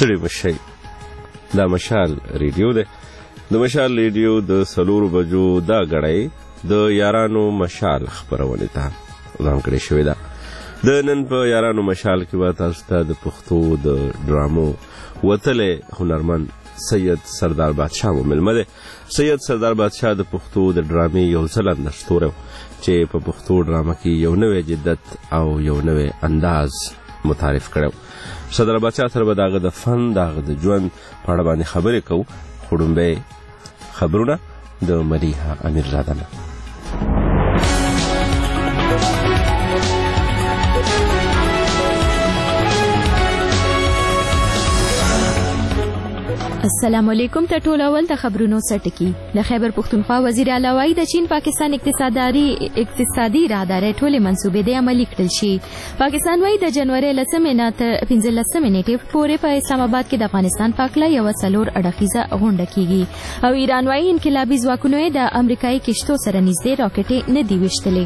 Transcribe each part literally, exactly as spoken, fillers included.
ستړي مشئ. دا مشال ریډیو دی. د مشال ریډیو د څلورو بجو دا غړی د یارانو مشال خپرونې ته ځانګړې شوې ده. د نن په یارانو مشال کې به تاسو ته د پښتو د ډرامو وتلی هنرمند سید سردار بادشاه مو مېلمه دی. سید سردار بادشاه د پښتو د ډرامې یو ځلنده ستوری چې په پښتو ډرامه کې یو نوی جدت او یو نوی انداز متعارف کړی. سردار بادشاه سره به د هغه د فن د هغه د ژوند په اړه باندې خبرې کوو. خو ډومبی خبرونه د ملیحه امیرزاده نه. السلام علیکم. ته ټول اول د خبرونو سرټکی. د خیبر پختونخوا وزیر اعلی وایي د چین پاکستان اقتصادي اقتصادي راهدارۍ ټولې منصوبې د عملي کړل شي. پاکستان وایي د جنوري لسمې نه تر پنځلسمې نیټې پورې په اسلام آباد کې د افغانستان په هکله یوه څلور اړخیزه غونډه کیږي. او ایران وایي انقلابي ځواکونو یې د امریکایي کشتو سره نږدې راکټې نه دي ویشتلې.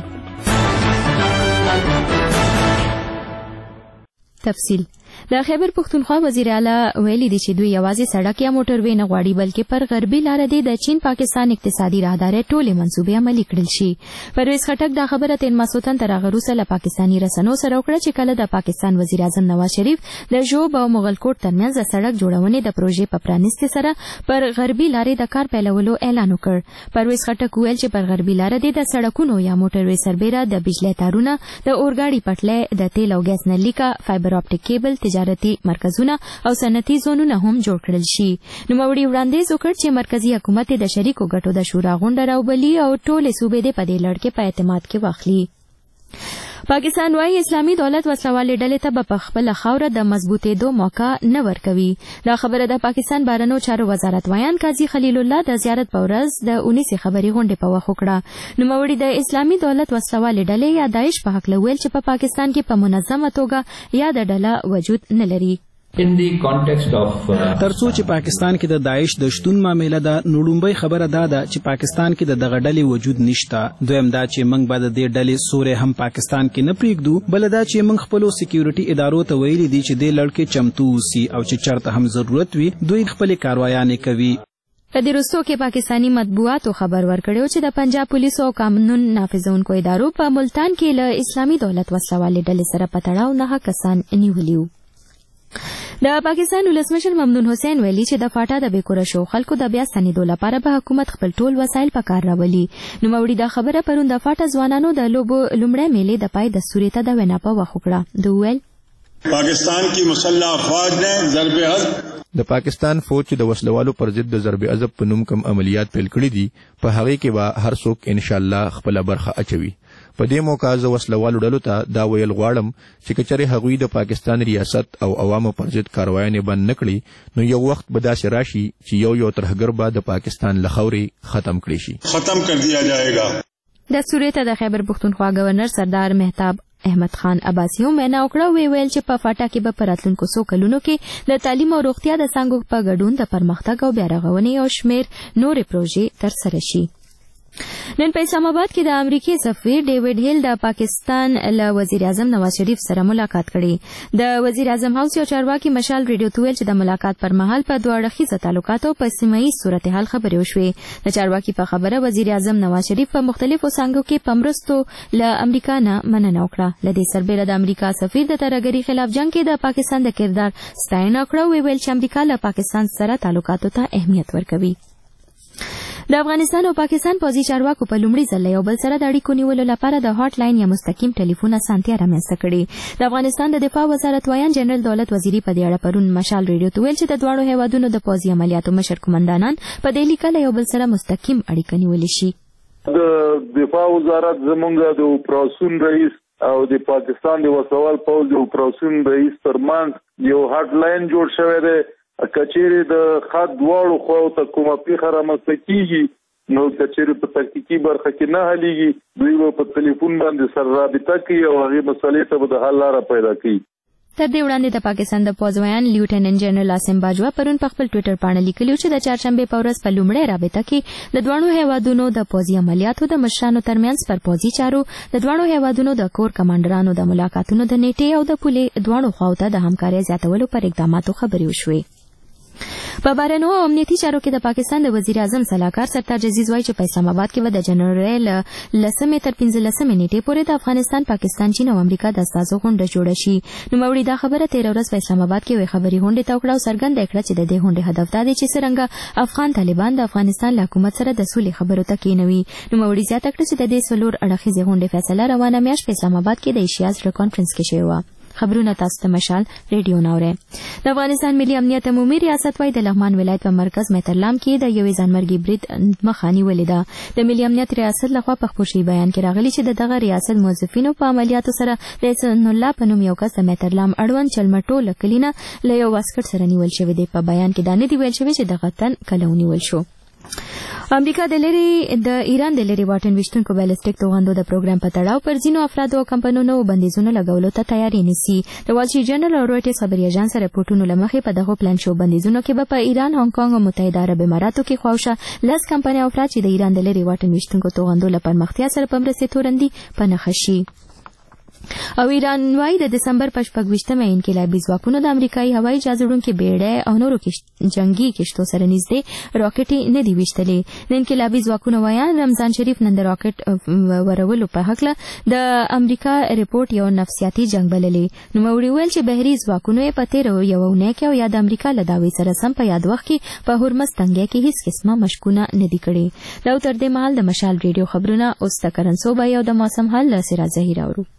تفصیل. د خیبر پختونخوا وزیر اعلی ویلي دي چې دوی یوازې سړک یا موټر وې نه غواړي بلکې پر غربي لاره دی د چین پاکستان اقتصادي راهدارۍ ټولې منصوبې عملي کړل شي. پرویز خټک دا خبره تین ماسوتن تر هغه وروسته له پاکستاني رسنیو سره وکړه چې کله د پاکستان وزیر اعظم نواز شریف د ژوب او مغلکوټ ترمنځ د سړک جوړونې د پروژې په پرانیستې سره پر غربي لارې د کار پیلولو اعلان وکړ. پرویز خټک ویل چې پر غربي لاره دی د سړکونو یا موټر وې سربیره د بجلی تارونه، د اورګاډي پټلۍ، د تیل او ګیس نلیکه، فایبر اپټیک کیبل، تجارتي مرکزونه او صنعتي زونونه هم جوړ کړل شي. نوموړي وړاندیز وکړ چې مرکزی حکومت د شریکو ګټو د شورا غونډه راوبلي او ټولې صوبې د په دې لړ کې په اعتماد کې واخلي. پاکستان وايي اسلامي دولت وسلوالې ډلې ته به په خپله خاوره د مضبوطېدو موقع نه ورکوي. دا خبره د پاکستان بهرنیو چارو وزارت ویان قاضي خلیل الله د زیارت په ورځ د اونیسې خبري غونډې په وخت وکړه. نوموړي د اسلامي دولت وسلوالې ډلې یا داعش په هکله ویل چې په پاکستان کې په منظمه توګه یاده ډله وجود نه لري. In the context of ترڅو چې پاکستان کې د داعش د شتون معاملې ده، نو لومړی خبره دا ده چې پاکستان کې د دغه ډلې وجود نشته. دویم دا چې موږ به د دې ډلې سوري هم پاکستان کې نه پریږدو. بل دا چې موږ خپلو سکیورټي ادارو ته ویلي دي چې دې لړ کې چمتو اوسي او چې چرته هم ضرورت وي دوی خپلې کاروایانې کوي. په دې وروستو کې پاکستاني مطبوعاتو خبر ورکړی چې د پنجاب پولیسو او قانون نافذونکو ادارو په ملتان کې له اسلامي دولت وسلوالې ډلې سره په تړاو نهه کسان نیولي وو. د پاکستان ولسمشر ممنون حسین ویلي چې د فاټا د بېکوره شو خلکو د بیا ستنېدو لپاره به حکومت خپل ټول وسایل په کار راولي. نوموړي دا خبره پرون د فاټا ځوانانو د لوبو لومړۍ میلې د پای دستوري ته د وینا په وخت وکړه. دوی ویل پاکستان کی مسلح افواج نے ضرب عضب د پاکستان فوج چې د وسلوالو پر ضد د ضرب عضب په نوم کوم عملیات پیل کړي دي په هغې کې به هر څوک انشاءالله خپله برخه اچوي. په دې موقع زه وسلوالو ډلو ته دا ویل غواړم چې که چېرې هغوی د پاکستان ریاست او عوامو پر ضد کاروایانې بند نه کړي نو یو وخت به داسې راشي چې یو یو ترهګر به د پاکستان له خاورې ختم کړي شي. ختم کر دیا جائے گا. دستوري ته د خیبر پختونخوا گورنر سردار مهتاب احمد خان عباسی هم وینا وکړه. وی ویل چې په فاټا کې به په راتلونکو څو کلونو کې د تعلیم او روغتیا د څانګو په ګډون د پرمختګ او بیا رغونې او شمېر نورې پروژې ترسره شي. نن په اسلام آباد کې د امریکای سفیر ډیوډ هیل د پاکستان له وزیر اعظم نواز شریف سره ملاقات کړې. د وزیر اعظم هاوس یو چارواکي مشال ریډیو ته ویل چې د ملاقات پر مهال په دوه اړخیزه تعلقاتو په سیمه ییز صورتحال خبرې وشوې. د چارواکي په خبره وزیر اعظم نواز شریف په مختلفو څانګو کې په مرستو له امریکا نه مننه وکړه. له دې سربیره د امریکا سفیر د ترهګرۍ خلاف جنګ کې د پاکستان د کردار ستاینه وکړه. وی ویل چې امریکا له پاکستان سره تعلقاتو ته اهمیت ورکوي. د افغانستان او پاکستان پوځي چارواکو په لومړي ځل یو بل سره د اړیکو نیولو لپاره د هاټ لاین یا مستقیم ټلیفون اسانتیا رامنځته کړې. د افغانستان د دفاع وزارت ویان جنرال دولت وزیري په دې اړه پرون مشال ریډیو ته ویل چې د دواړو هیوادونو د پوځي عملیاتو مشر قومندانان په دې لیکل یو بل سره مستقیم اړیکه نیولی شي. د دفاع وزارت زمونږ د اپراسیون رئیس او د پاکستان د وسوال پوځ د اپراسیون رئیس ترمنځ یو هاټ لاین جوړ شوی دی. کچېرې د خط دواړو خواو ته کومه پیښه رامنځته کېږي نو کچېرې په تکتیکي برخه کې نه حلیږي دوی به په تلیفون باندې سره رابطه کوي او هغې مسلې ته به د حل لاره پیدا کوي. تر دې وړاندې د پاکستان د پوځ ویان لیوټننټ جنرال عاصم باجوا پرون په خپل ټوئیټر باندې لیکلي چې د چهارشنبه په ورځ په لومړۍ رابطه کې د دوه هیوادونو د پوځي عملیاتو د مشرانو ترمنځ پر پوځي چارو د دوه هیوادونو د کور کمانډرانو د ملاقاتونو د نیټې او د پولې دوه خواو ته د همکارۍ زیاتولو پر اقداماتو خبرې وشوې. په بهرنیو او امنیتي چارو کې د پاکستان د وزیر اعظم سلاکار سرتاج عزیز وایي چې په اسلام آباد کې به د جنوري لسمې تر پنځلسمې نیټې پورې د افغانستان، پاکستان، چین او امریکا د استازو غونډه جوړه شي. نوموړي دا خبره تېره ورځ په اسلام آباد کې یوې خبري غونډې ته وکړه او څرګنده کړه چې د دې غونډې هدف دا دی چې څرنګه افغان طالبان د افغانستان له حکومت سره د سولې خبرو ته کېنوي. نوموړي زیاته کړه چې د دې څلور اړخیزې غونډې فیصله روانه میاشت په اسلام آباد کې د ایشیا زړه کانفرنس کې شوې وه. خبرونه تاسو ته مشال ریډیو ناوړه. د افغانستان ملي امنیت عمومي ریاست وايي د لغمان ولایت په مرکز مهترلام کې د یوې ځانمرګي برید مخاني ولیده. د ملي امنیت ریاست لخوا په خپل شی بیان کې راغلي چې د دغه ریاست موظفینو په عملیاتو سره د حسن الله په نوم یو کس د مهترلام اړوند چلمټو لکلینا له یو واسکټ سره نیول شوی دی. په بیان کې دا نه دی ویل شوی چې دغه تن کله ونیول شو. امریکا د لری د ایران د لری واټن وشتونکو بالستیک توغندو د پروګرام په تړاو پر ځینو افرادو او کمپنیونو بندیزونه لګولو ته تیاری نیسي. د وال سټریټ جرنل او رویټرز خبري اژانس راپورټونو لمخې په دغه پلان شو بندیزونو کې به په ایران، هانګ کانګ او متحده عرب اماراتو کې خواوشه لس کمپنۍ او افراد چې د ایران د لری واټن وشتونکو توغندو لپاره پرمختیا سره په مرسته تورندي په نښه شي. او ایران وايي د دسمبر په شپږویشتمه انقلابي ځواکونو د امریکایي هوایي جهاز وړونکي بیړۍ او نورو جنگي کشتو سره نږدې راکټې نه دي ویشتلې. د انقلابي ځواکونو ویان رمضان شریف نن د راکټ ورولو په هکله د امریکا ریپورت یو نفسیاتي جنگ بللې. نوموړي ویل چې بهري ځواکونو یې په تېرو یوه اونۍ کې او یا د امریکا له دعوې سره سم په یاد وخت کې په هرمز تنګۍ کې هیڅ قسمه مشکونه نه دي کړي. دا تر دې مهال د مشال ریډیو خبرونه اوس د کرنسوبه او د موسم حال له سراج ظهیر اورو.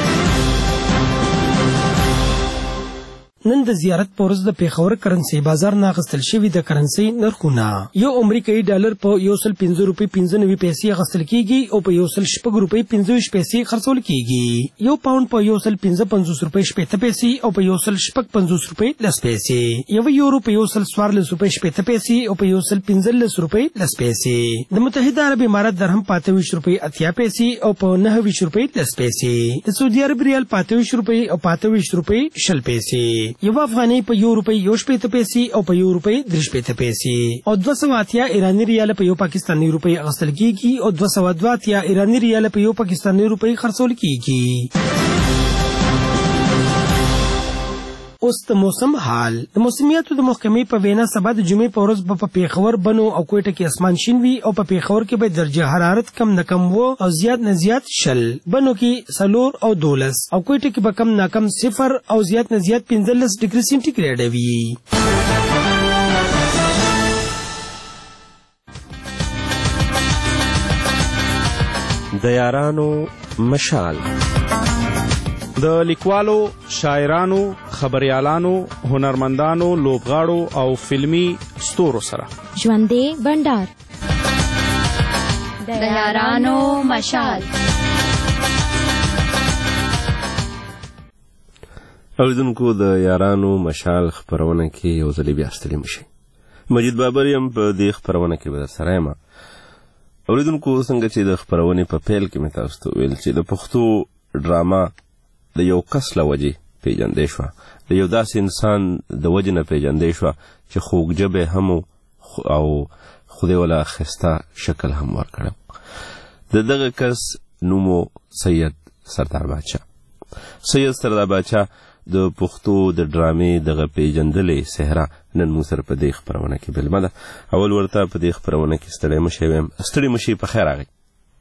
نن د زیارت په ورځ د پیښور کرنسي بازار نه اخیستل شوي د کرنسي نرخونه یو امریکایي ډالر په یو سل پنځه روپۍ پنځه نوي پیسې اخیستل کیږي او په یو سل شپږ روپۍ پنځه ویشت پیسې خرڅول کیږي. یو پاوند په یو سل پنځه پنځوس روپۍ شپېته پیسې او په یو سل شپږ پنځوس روپۍ لس پیسې. یو یورو په یو سل څوارلس روپۍ شپېته پیسې او په یو سل پنځلس روپۍ لس پیسې. د متحده عرب امارات درهم په اته ویشت روپۍ اتیا پیسې او په نهه ویشت روپۍ لس پیسې. د سعودي عرب ریال په اته ویشت روپۍ او په اته ویشت روپۍ شل پیسې. یو افغاني په یو روپۍ یو شپېته پیسې او په یو روپۍ درې شپېته پیسې او دوه سوه اتیا ایراني ریال په یو پاکستاني روپۍ اخیستل کیږي او دوه سوه دوه اتیا ایراني ریال په یو پاکستاني روپۍ خرڅول کیږي. اوس د موسم حال. د موسمیاتو د محکمې په وینا سبا د جمعې په ورځ به په پیښور، بنو او کوټه کې اسمان شین وي او په پیښور کې به درجه حرارت کم نه کم وو او زیات نه زیات شل، بنو کې څلور او دولس او کوټه کې به کم نه کم صفر او زیات نه زیات پنځلس ډیګري سینټیګریډ وي. د یارانو مشال د لیکوالو، شاعرانو، خبريالانو، هنرمندانو، لوبغاړو او فلمي ستورو سره ژوندې بندر د یارانو مشال. اوریدونکو د یارانو مشال خبرونه کې یو ځل بیا ستړي مشي. مجید بابر یم په دې خبرونه کې به سره یم. اوریدونکو څنګه چې د خبرونه په پیل کې مې تاسو ته ویل چې د پښتو ډراما د یو کس له وجې پیژندې شوه، د یو داسې انسان د وجې نه پیژندې شوه چې خوږ ژبې هم او خدای ولا ښایسته شکل هم ورکړی. د دغه کس نوم سید سردار باچا. سید سردار باچا د پښتو د ډرامې دغه پیژندلې څهره نن موږ سره په دې خپرونه کې بلمه ده. اول ورته په دې خپرونه کې ستړی مشی ویم. ستړي مشي، په خیر راغی.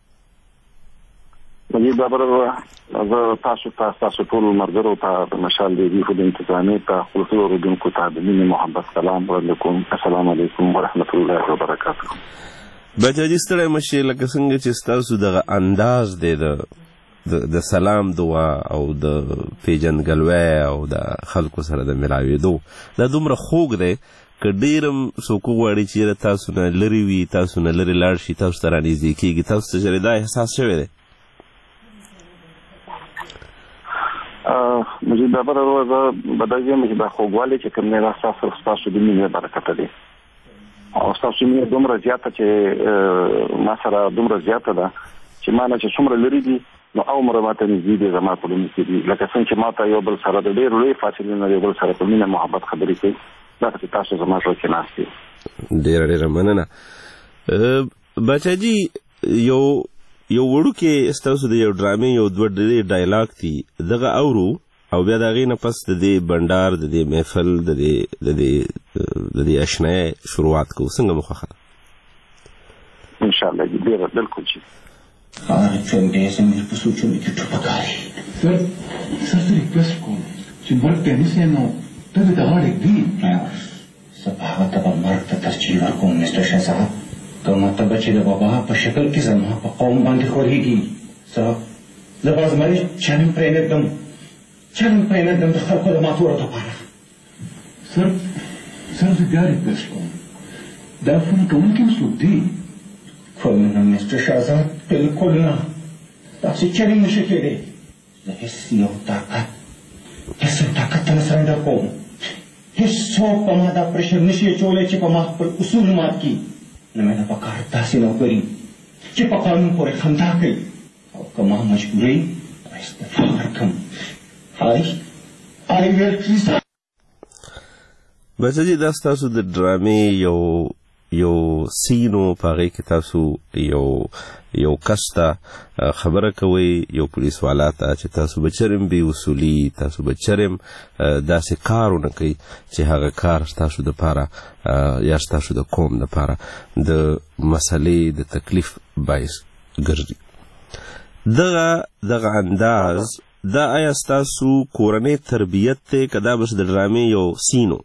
مجید بابر زه تاسو ته تاسو ټول مرګرو ته د مشال ریډیو خو د انتظامي ته خصوصي اوریدونکو ته د مینې محبت سلام علیکم. السلام علیکم ورحمت الله وبرکاته. بچا جی ستړی مشي لکه څنګه چې ستاسو دغه انداز دی د د سلام دعا او د پیژندګلوۍ او د خلکو سره د ملاوېدو دا دومره خوږ دی که ډېرم څوک وغواړي چې تاسو نه لرې وي، تاسو نه لرې لاړ شي، تاسو ته رانږدې کېږي، تاسو ته چېرې دا احساس شوی دی؟ مجید بابر زه به دا وایم چې دا خوږوالی چې کوم دی دا ستاسو ستاسو د مینې برکته دی او ستاسو مینه دومره زیاته چې ما سره دومره زیاته ده چې ما نه چې څومره لرې دي نو عمر ماته نږدې دی زما په لومې کې دي لکه څنګه چې ماته یو بل سره د ډېر لوی فاصلې نه یو بل سره په مینه محبت خبرې کوي دا چې تاسو زما سره کې ناست یې. ډېره ډېره مننه. بچاجي یو یو وړوکی ستاسو د یو ډرامې یو دوه ډېرې ډایلاګ دي دغه اورو او بیا د هغې نه پس د دې بنډار د دې محفل د دې د دې د دې اشنایۍ شروعات کوو. څنګه مو خوښه ده؟ انشاءالله جی ډېره بلکل چې هغه چونډې زموږ په سوچونو کې ټوپکاري. سر سر ته ریکویسټ کوم چې مرګ ته نیسې نو ته د دغه ږدي زه په هغه ته به مرګ ته ترجیح ورکوم مسټر شهزاده. که مرتبه چې د بابا په شکل کې زما په قوم باندې خورېږي زه زه به زمري چانم پرې نږدم چانم پرې نږدم د خلکو د ماتورو دپاره. سر سر زه بیا ریکویسټ کوم دا فون کوونکي هم څوک دي؟ کلونه مسټر شهزاده بلکل نه داسې چلې نشي کېدی. زه هېڅ یو طاقت هېڅ یو طاقت ته نه سرنډر کوم. هېڅوک په ما دا پرشر نشي اچولی چې په ما خپل اصول مات کړي. نه مې نه پکار داسې نوکري چې په قانون پورې خندا کوي او که ما مجبوري استعفا ورکړم. آی آی ویل پلیز. بچاجي دا ستاسو د ډرامې یو یو سینو په هغې کې تاسو یو یو کس ته خبره کوئ یو پولیس والا ته چې تاسو به چرم بې اصولي تاسو به چرم داسې کار ونه کوئ چې هغه کار ستاسو دپاره یا ستاسو د قوم دپاره د مسلې د تکلیف باعث ګرځي. دغه دغه انداز دا آیا ستاسو کورنۍ تربیت دی که دا بس د ډرامې یو سینو؟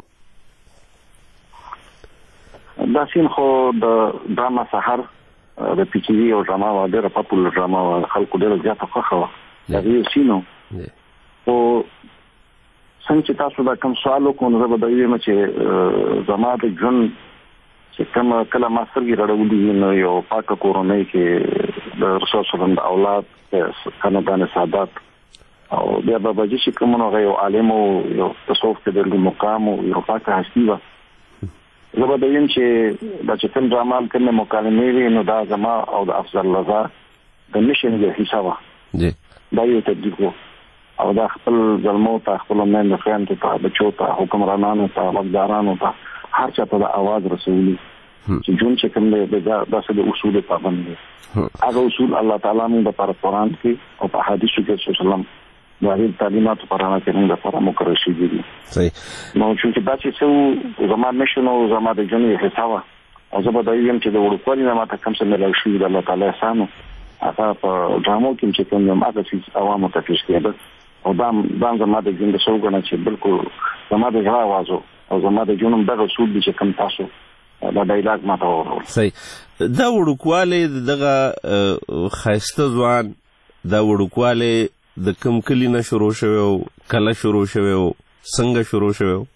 دا سین خو د ډراما سحر د پی ټي وي یو ډراما وه ډېره پاپولر ډراما وه خلکو ډېره زیاته خوښه وه د هغې یو سین و. خو څنګه چې تاسو دا کوم سوال وکړو نو زه به دا ووایم چې زما د ژوند چې کومه کله ما سترګې رړولي وي نو یو پاکه کورنۍ کې د رسول صلی د اولاد خاندان سادات او بیا باباجي چې کوم نو هغه یو عالم و یو تصوف کې د مقام و یو پاکه هستي وه. زه به د ویم چې دا چې کوم ډراما کومې مکالمې وي نو دا زما او د افضل رضا د مشن یو حصه وه. دا یو تبلیغ و او دا خپل زلمو ته خپلو میندو خویندو ته بچو ته حکمرانانو ته واکدارانو ته هر چا ته د اواز رسولي چې ژوند چې کوم دی داسې د اصولو پابند دی. هغه اصول الله تعالی موږ دپاره قرآن کې او په احادیثو کې رسول سلم د هغې تعلیماتو په رڼا کې موږ دپاره مقرر شوي دي. نو چونکې دا چې څه و زما مشن او زما د ژوند یو حصه وه او زه به دا ویم چې د وړوکوالي نه ماته کوم څه میلاو شوي د الله تعالی احسان و هغه په ډرامو کې چې کوم یم هغه څیز عوامو ته پیش کېده او دا دا زما د ژوند څه وګڼه چې بلکل زما د زړه اواز و او زما د ژوند هم دغه اصول دي چې کوم تاسو دا ډایلاګ ماته واورول. صحیح. دا وړوکوالی دغه ښایسته ځوان دا وړوکوالی د کوم کلي نه شروع شوی او کله شروع شوی او څنګه شروع شوی و؟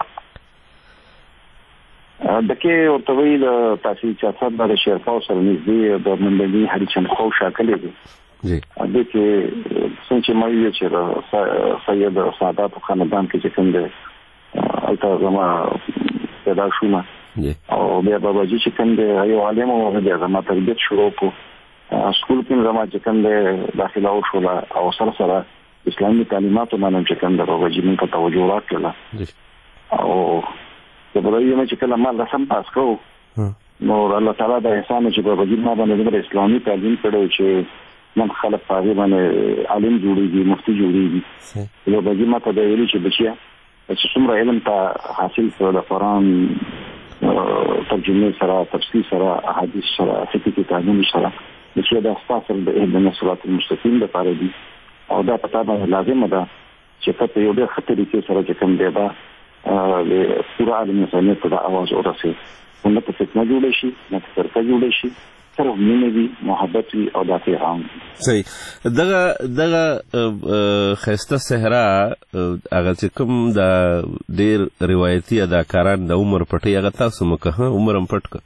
دکې ورته وایي د تحصیل سیاست دا د شیرپاو سره نږدې د منډلي هریچند خو شاکلې دی. دې کې څنګه چې ما ویل چې د سید ساداتو خاندان کې چې کوم دی هلته زما پیدا شوم او بیا باباجي چې کوم دی یو عالم و بیا زما تربیت شروع کړو. سکول کې زما چې کوم دی داخله وشوله او سره سره اسلامي تعلیماتو باندې چې کوم دی باباجي موږ ته توجه راکړله او زه به دا ویم چې کله ما لسم پاس کړو نو الله تعالی د احسان چې باباجي ما باندې دومره اسلامي تعلیم کړی چې نن خلک په هغې باندې عالم جوړېږي مفتي جوړېږي. باباجي ما ته دا ویلي چې بچیه چې څومره علم ته حاصل کړه د قرآن ترجمې سره تفسیر سره احادیث سره فقهي کتابونو سره چې دا ستاسو د اهدنا الصراط المستقیم دپاره دي او دا په تا باندې لازمه ده چې ته په یو ډېر ښه طریقې سره چې کوم دی دا د پوره عالم انسانیت ته دا اواز ورسوي. نه په فتنه جوړی شي نه په فرقه جوړی شي صرف مینه وي محبت وي او دا پیغام. صحیح. دغه دغه ښایسته صحرا هغه چې کوم د ډېر روایتي اداکاران د عمر پټۍ هغه تاسو مو که عمر هم پټ که؟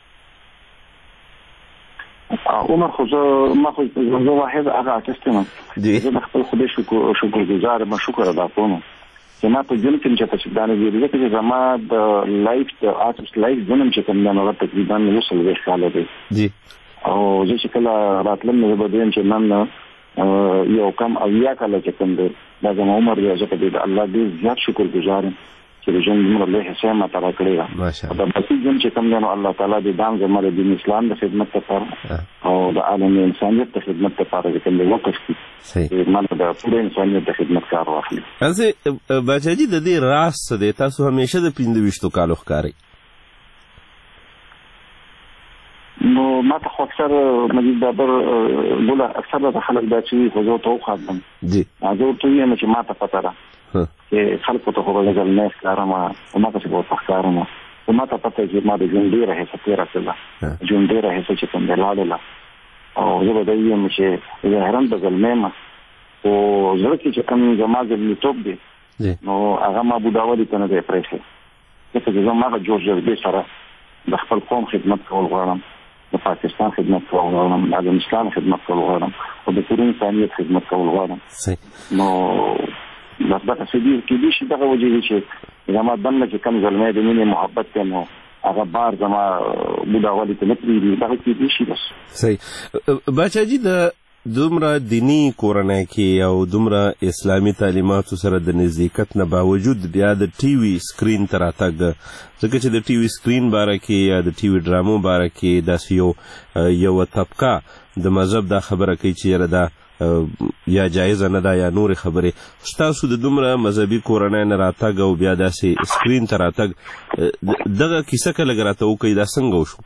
عمر خو زه ما خو زه واحد هغه آرټسټ یم. زه د خپل خدای شکرګزار یم شکر ادا کوم چې ما په ژوند کې چې تاسو دا نه ویل ځکه چې زما د لایف د آرټسټ لایف ژوند چې کوم دی نو تقریبا اووه څلوېښت کاله دی او زه چې کله راتلم نو به دویم چې نن یو کم او یا کله چې کوم دی دا زما عمر دی چې په دې الله دې زیات شکر گزار یم چې د ژوند عمر له حساب ما ترا کړی دا د بسې ژوند چې کوم دی نو الله تعالی دې دام زما د دین اسلام د خدمت لپاره او د عالم انسانیت د خدمت لپاره چې کوم دی وقف کړي صحیح مله د ټول انسانیت د خدمت کار واخلي. ازه بچاجي د دې راز څه دی تاسو همیشه د پنځه ویشتو کالو ښکاري؟ نو ما ته خو اکثر مجید بابر ګوله اکثر د خلک دا چې خو زه ته وخاندم جی زه ورته وایم چې ما ته پته ده چې خلکو ته خو به زه نه ښکارم او ما ته چې به ورته ښکارم خو ما ته پته چې ما د ژوند ډېره حصه تېره کړله ژوند ډېره حصه چې کوم دی لاړله او زه به دا وایم چې ظاهرا به زلمی یم خو زړه کې چې کوم زما زلمیتوب دی نو هغه ما بوډاولي ته نه دی پرېښی ځکه چې زه هماغه جوړ جذبې سره د خپل قوم خدمت کول غواړم د پاکستان خدمت کول غواړم د عالم اسلام خدمت کول غواړم او د ټول انسانیت خدمت کول غواړم نو دا دغه څه کې دي چې دغه وجه چې زما دنه چې کوم زلمی د مینې محبت دی نو هغه بار زما بوډاوالي ته نه پرېږدي دغه کې دي شي بس صحیح. بچاجي د دومره دینی کورنۍ کې او دومره اسلامي تعلیماتو سره د نزدېکت نه باوجود بیا د ټي وي سکرین ته راتګ ځکه چې د ټي وي سکرین باره کې یا د ټي وي ډرامو باره کې داسې یو یوه طبقه د مذهب دا خبره کوي چې یاره دا یا جایزه نه ده یا نورې خبرې ستاسو د دومره مذهبي کورنۍ نه راتګ او بیا داسې سکرین ته راتګ دغه کیسه که لږ راته وکړئ دا څنګه وشو؟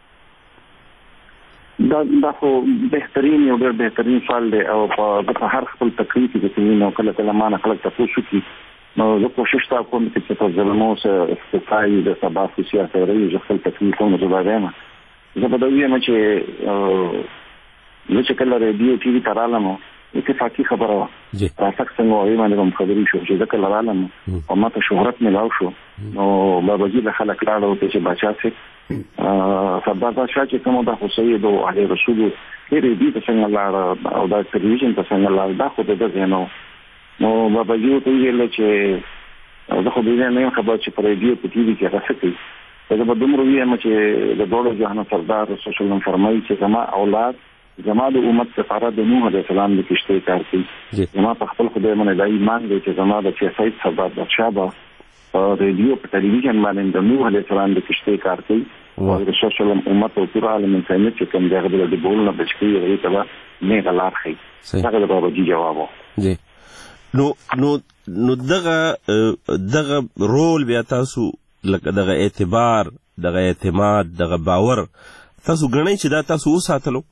دا دا خو بهترین یو ډېر بهترین سوال دی او په هر خپل تقریر کې چې کوي نو کله کله ما نه خلک تاسو شو نو زه کوشش تا کوم چې په ظلمو سره استفای د سبا سیاست لري چې خپل تقریر کوم زه باندې ما زه په دوی ما چې نو چې کله ریډیو ټي وي ترالم اتفاقی خبره وه راسک څنګه وایي باندې کوم خبرې شو چې ځکه لرالم او ما ته شهرت ملاو شو نو باباجي د خلک لاړو چې بچا سي سردار بادشاه چې کوم د حسین او علي رسول هرې دې ته څنګه لاړ او د ټلویزیون ته څنګه لاړ دا خو د ځینو نو باباجي ته ویل چې زه خو دې نه خبر چې پر ریډیو په ټي وي کې راځي زه به دومره وایم چې د دوله جهان سردار رسول الله صلی الله فرمایي چې زما اولاد زما د امت سفاره د نوح علیه السلام د کشتۍ کار کوي زما په خپل خدای باندې د ایمان دی چې زما د چې سید سردار بادشاه به په ریډیو په ټلویزیون باندې د نوح علیه السلام د کشتۍ کار کوي او د رسول الله امت او ټول عالم انسانیت چې کوم دغه د بولنه بچی هغه ته نه غلار خي هغه د باباجي جواب دی نو نو نو دغه دغه رول بیا تاسو لکه دغه اعتبار دغه اعتماد دغه باور تاسو غنئ چې دا تاسو وساتلو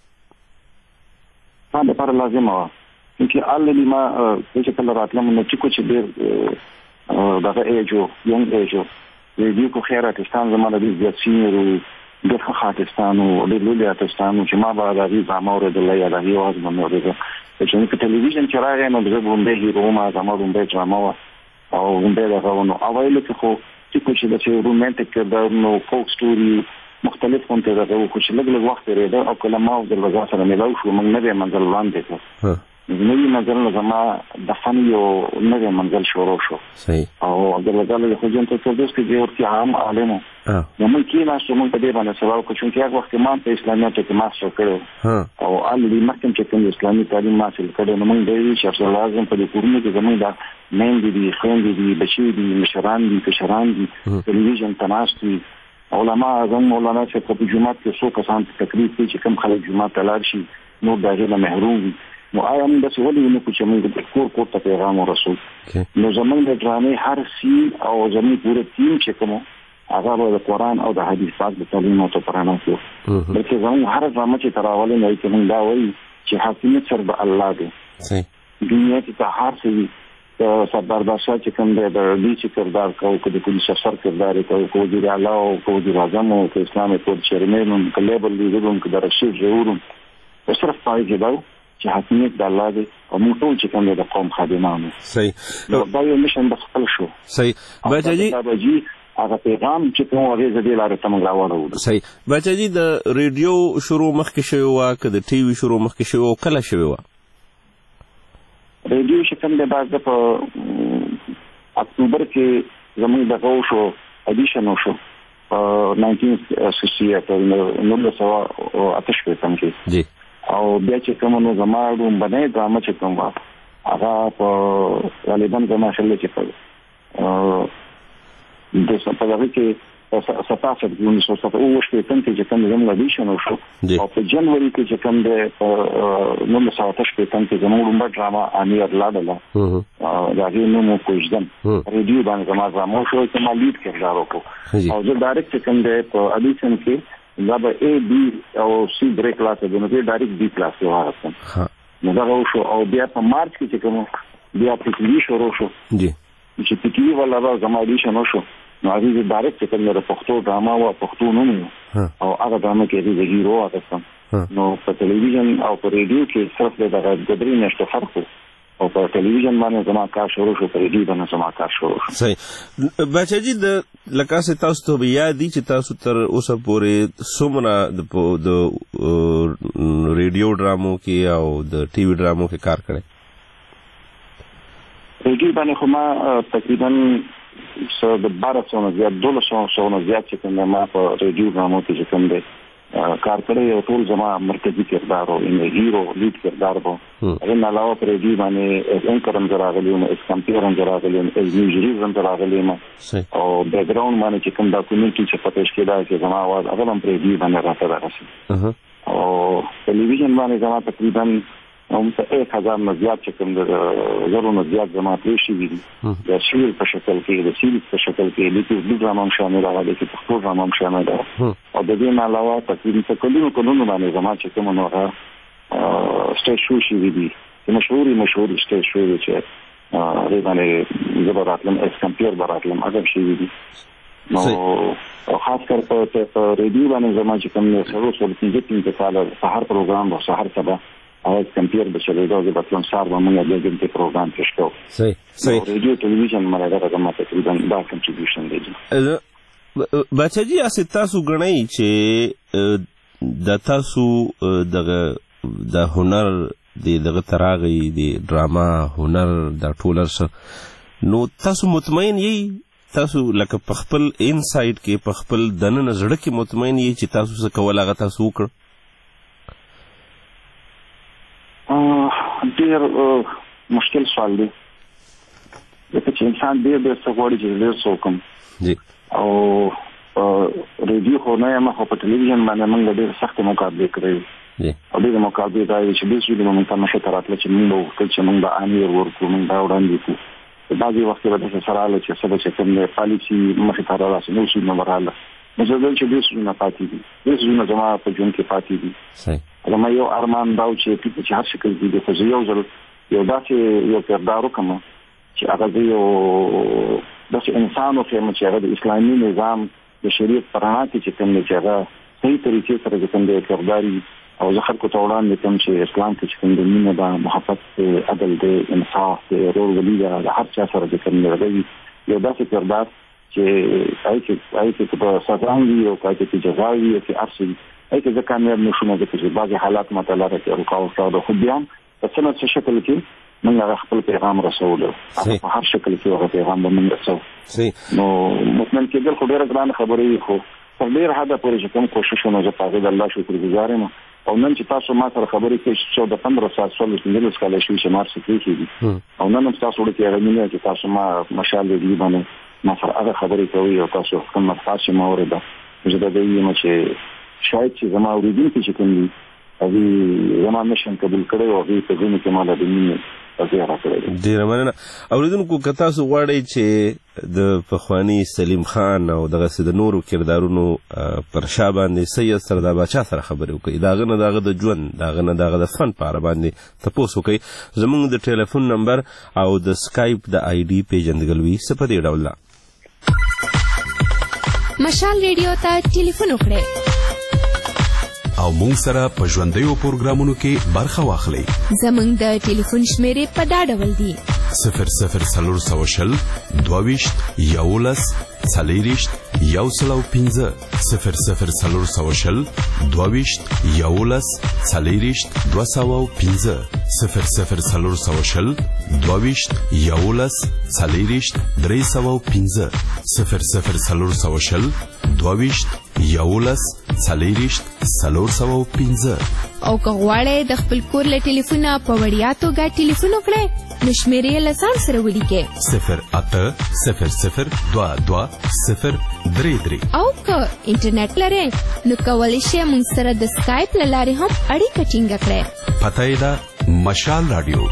ما لپاره لازمه وه چې اللی ما چې کله راتلم نو چې کوم چې ډېر دغه ایجو یونګ ایجو ریډیو کو خیر اتستان زمانه د زیات سینیرو د ښه اتستانو د لولي اتستانو چې ما به د زما اورېدلی یا د هغې اواز به مې اورېده چې په ټلویزیون چې راغی نو زه بومبۍ هیرو وم زما بومبۍ ډرامه وه او بومبۍ دغه و نو اوایلو کې خو چې کوم چې داسې رومانټیک کردارونو فوک سټوري مختلف غونډې دغه و خو چې لږ لږ وخت تېرېده او کله ما او دروازه سره میلاو شو موږ نوی منزل وړاندې کړ نوی منزل نه زما د فن یو نوی منزل شروع شو او دروازه له خوجن ته تردوس کې د ورتي عام عالمو نو موږ کېناستو موږ په دې باندې سوال وکړو چې هغه وخت ما په اسلامیاتو کې ماسټر کړی او الي مخکې چې کوم اسلامي تعلیم حاصل کړی نو موږ د یوې شخص لازم په دې کورنۍ کې زموږ د میندې دي خویندې دي بچي دي مشران دي کشران دي ټلویزیون ته ناست دي علماء اعظم مولانا چې په جمعات کې څو کسان تقریر کوي چې کوم خلک جمعات ته لاړ شي نور د هغې نه محروم وي نو آیا موږ داسې ولې ونه کړو چې موږ د کور کور ته پیغام ورسوو نو زموږ د ډرامې هر سین او زموږ پوره ټیم چې کوم هغه به د قرآن او د حدیث پاک د تعلیماتو په رڼا کې وو بلکې زموږ هر ډرامه چې ته راولې نو کې موږ دا وایي چې حاکمیت سر به الله دی دنیا کې ته هر څه وي سردار بادشاه چې کوم دی د ډي سي کردار کوو که د پولیس افسر کردار یې کوو که وزیر اعلی او که وزیر اعظم او که اسلامي کور چیرمین وم که لیبر لیډر وم که د رشید ظهور وم صرف په هغې کې دا و چې حاکمیت د الله دی او موږ ټول چې کوم دی د قوم خادمان وو صحیح دا یو مشن بس خپل شو صحیح بچاجي باباجي هغه پیغام چې کوم هغې زه دې لارې ته موږ راوړو صحیح بچاجي د ریډیو شروع مخکې شوې وه که د ټي وي شروع مخکې شوې وه کله شوې وه ریډیو چې کوم دی باز د په اکتوبر کې زموږ دغه وشو اډیشن وشو په ناینټین سکسټي ایټ نولس سوه اته شپېتم کې او بیا چې کوم نو زما روم باندې ډرامه چې کوم هغه په غالبا زما شل چې په د سپاږی کې ستاسو د نو څه څه او شپې څنګه چې کوم زموږ د شنو شو او په جنوري کې چې کوم د نو څه څه شپې څنګه زموږ روم ډرامه امیر لاډلا دا غي نو مو کوژدم ریډیو باندې زما زمو شو چې ما لیډ کړل راوکو او زه ډایرکټ چې کوم د په اډیشن کې دا به A B او C درې کلاس د نو ډایرکټ B کلاس وایي نو دا شو او بیا په مارچ کې چې کوم بیا په کې شروع شو جی چې په کې ولا دا زما اډیشن شو نو هغه ډایرکټ چې کوم د پښتو ډراما او پښتو نوم او هغه ډراما کې د هیرو اته نو په ټلویزیون او په ریډیو کې صرف د درې نشته فرق او په ټلویزیون باندې زما کار شروع شو په ریډیو باندې زما کار شروع شو صحیح بچا جی د لکه تاسو ته بیا دي چې تاسو تر اوسه پورې څومره د ریډیو ډرامو کې او د ټي وي ډرامو کې کار کړی ریډیو باندې خو ما تقریبا څو د بارہ سو نه زیات دولس سو نه زیات چې کوم ما په ریډیو ډرامو کې چې کوم دی کار کړی او ټول زما مرکزی کردار او ان هیرو لیډ کردار وو هغه نه علاوه پر ریډیو باندې انکر هم راغلی او اس کمپیوټر هم راغلی او میوزیک هم راغلی او بیک ګراوند باندې چې کوم ډاکومنټری چې پټش کېدا چې زما आवाज هغه هم پر ریډیو باندې راځي راځي او ټلویزیون باندې زما تقریبا هم څه एक हज़ार نه زیات چې کوم د زرو نه زیات زما پرې شي دي د شیر په شکل کې د سیریز په شکل کې د دې ډرامو شامل راغلي چې پښتو ډرامو شامل ده او د دې نه علاوه تقریبا څه کلونو کلونو باندې زما چې کوم نو سټیج شو شي دي چې مشهور مشهور سټیج شو دي چې باندې زبراتلم اس کمپیوټر براتلم هغه شي دي نو خاص کر په ریډیو باندې زما چې کوم نو سره سره چې کال سحر پروګرام او سحر سبا او کمپیوټر د چلیدو د بطلون سار باندې د دې پروګرام کې شته صحیح صحیح ریډیو ټلویزیون باندې دا کومه تقریبا دا کنټریبیوشن دی بچا جی اسه تاسو غنئ چې د تاسو دغه د هنر دغه تراغي د ډراما هنر د ټولر نو تاسو مطمئن یی تاسو لکه په خپل انسایډ کې په خپل دننه زړه کې مطمئن یی چې تاسو څه کول هغه تاسو وکړ ډیر مشکل سوال دی چې انسان ډیر ډیر څه غواړي چې ډیر څه وکړي جی او ریډیو خو نه یم خو په ټلویزیون باندې موږ ډیر سخت مقابله کړې جی او دې مقابله دا چې د شي د موږ ته مشه تراتله چې موږ وکړو چې موږ به امیر ورکو موږ دا وړاندې کوو په بعضي وخت کې به سره له چې سبا چې کوم پالیسي مخه ته راځي نو شي نو وراله مزه دل چې دې شي نه پاتې دي دې شي نه جماعت په جون کې پاتې دي صحیح زما یو ارمان دا چې چې هر شکل دي خو یو ځل یو داسې یو کردار وکم چې هغه یو داسې انسان او چې هغه د اسلامي نظام د شریعت پرانا کې چې کوم چې هغه صحیح طریقې سره د کوم د کرداري او ځخر کو توړان د کوم چې اسلام کې کوم د مینه د محبت عدل د انصاف د رول ولې د هر چا سره د کوم دی یو داسې کردار چې آی چې آی چې په ساترانګي او کای چې جزاوي او چې ارسي اې چې کامیاب نشو چې بعضي حالات متعلق کې رکاوټ او خو بیا په څه شکل کې موږ خپل پیغام رسول په هر شکل کې هغه پیغام موږ رسول نو مطمئن کېدل خو ډېر ګران خبرې خو تر ډېر حد پورې چې کوم کوشش ونه زه پاره د الله شکر گزار یم او نن چې تاسو ما سره خبرې کوي چې د پندرہ سال سول سندل سکاله شي چې مارس کې کېږي او نن تاسو ورته راغلی چې تاسو ما مشال دی باندې ما سره هغه خبرې کوي او تاسو کوم تاسو ما ورده زه د دې یم چې شاید چې زما اوریدونکو چې کوم دي هغه زما مشن قبول کړي او هغه په ځینې کې مال د مینې ډیر مننه اوریدونکو که تاسو غواړئ چې د فخوانی سلیم خان او دغه د نورو کردارونو پر شا باندې سید سردار باچا سره خبرې وکړي داغه نه داغه د ژوند داغه نه داغه د فن په اړه باندې تاسو کوي زموږ د ټلیفون نمبر او د اسکایپ د آی ډي پیژندګلوي صفر ډول مشال ریډیو ته ټلیفون وکړئ او مونږ سره په ژوندیو پروګرامونو کې برخه واخلئ زموږ د ټلیفون شمیرې په دا ډول دي صفر صفر څلور سوه شل دوه ویشت یولس څلېرویشت یو سل او پنځه صفر صفر څلور سوه شل دوه ویشت یولس څلېرویشت دوه سوه او پنځه صفر صفر څلور سوه شل دوه ویشت یولس څلېرویشت درې سوه او پنځه صفر صفر څلور سوه شل دوه ویشت یولس څلېرویشت څلور سوه او پنځه او که غواړئ د خپل کور له ټلیفونه په وړیا توګه ټلیفون وکړئ نو شمیرې له ځان سره ولیکئ صفر اته صفر صفر دوه دوه صفر درې درې او که انټرنیټ لرئ نو کولی شئ موږ سره د سکایپ له لارې هم اړیکه ټینګه کړئ. پته یې ده مشال راډیو.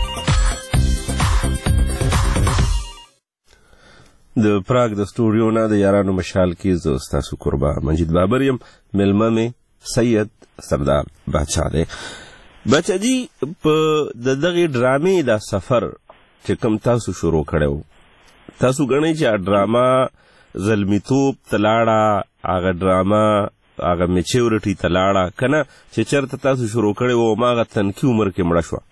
د پراګ د سټوډیو نه د یارانو مشال کې زه ستاسو قربا منجید بابر یم. مېلمه مې سید سردار بادشاه دی. بچا جی په د دغه ډرامې دا سفر چې کوم تاسو شروع کړو تاسو غنئ چې ډراما زلمیتوب تلاړه هغه ډراما هغه میچورټي تلاړه کنه چې چرته تاسو شروع کړو ماغه تنکی عمر کې مړ شو.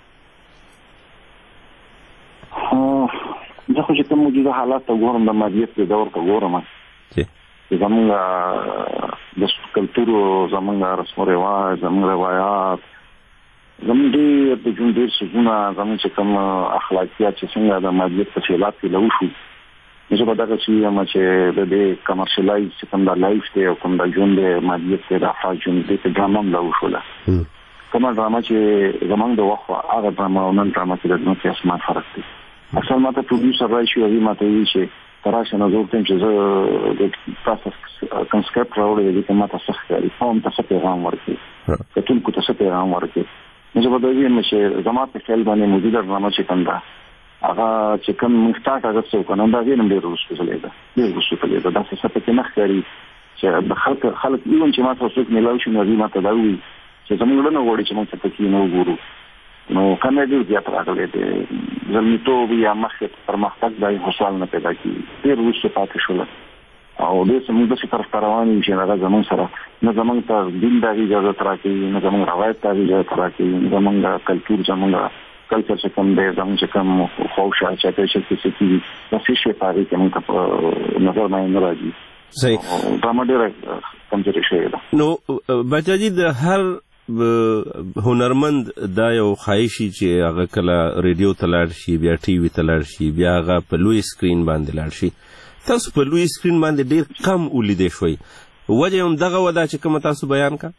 زه خو چې کوم موجوده حالات ته ګورم د مالیت په دور ته ګورم چې زمونږ د کلتور زمونږ رسم او رواج زمونږ روایت زمونږ د ژوند ډېر څیزونه زمونږ چې کوم اخلاقیات چې څنګه د مالیت په خلاف کې لو شو زه به دغه چې یم چې د دې کمرشلایز چې کوم د لایف دی او کوم د ژوند د مالیت د افاج ژوند د ډرامه هم لو شوله کومه ډرامه چې زمونږ د وخت هغه ډرامه او نن ډرامه کې د ځمکې اسمان فرق دی. اصل ماته پروډوسر راشي او ماته وی چې تراشه نه زه ورته چې زه د تاسو کنسپټ راوړی دی چې ماته څه ښکاري کوم تاسو پیغام ورکړي کتل کو تاسو پیغام ورکړي زه به دوی هم چې زما په خیال باندې موجوده ډرامه چې کوم دا هغه چې کوم مختار هغه څه کنه دا وینم ډیر وسوسلې ده ډیر وسوسلې ده دا څه څه کې نه ښکاري چې د خلک خلک ایون چې ماته څوک ملاوي شي نو ماته دا وی چې زموږ نه وړي چې موږ څه پکې نه وګورو نو کنه دې بیا راغلي دي زلمیتوب یا مخکې پرمختګ دای حوصله نه پیدا کی ډیر وسه پاتې شول او دې سمې د څه طرف رواني چې هغه زمون سره نه زمون ته دین د اجازه تراکي نه زمون روایت ته اجازه تراکي نه زمون کلچر زمون کلچر چې کوم دی زمون چې کوم خوښه چې ته چې څه کی د څه شي پاره کې موږ په نظر باندې راځي صحیح دا مډره کمزوري شي نو بچاجي د هر هنرمند دا یو خواهشي چې هغه کله ریډیو ته لاړ شي بیا ټي وي ته لاړ شي بیا هغه په لوی سکرین باندې لاړ شي. تاسو په لوی سکرین باندې ډیر کم ولیدې شوي وجه هم دغه ودا چې کوم تاسو بیان کا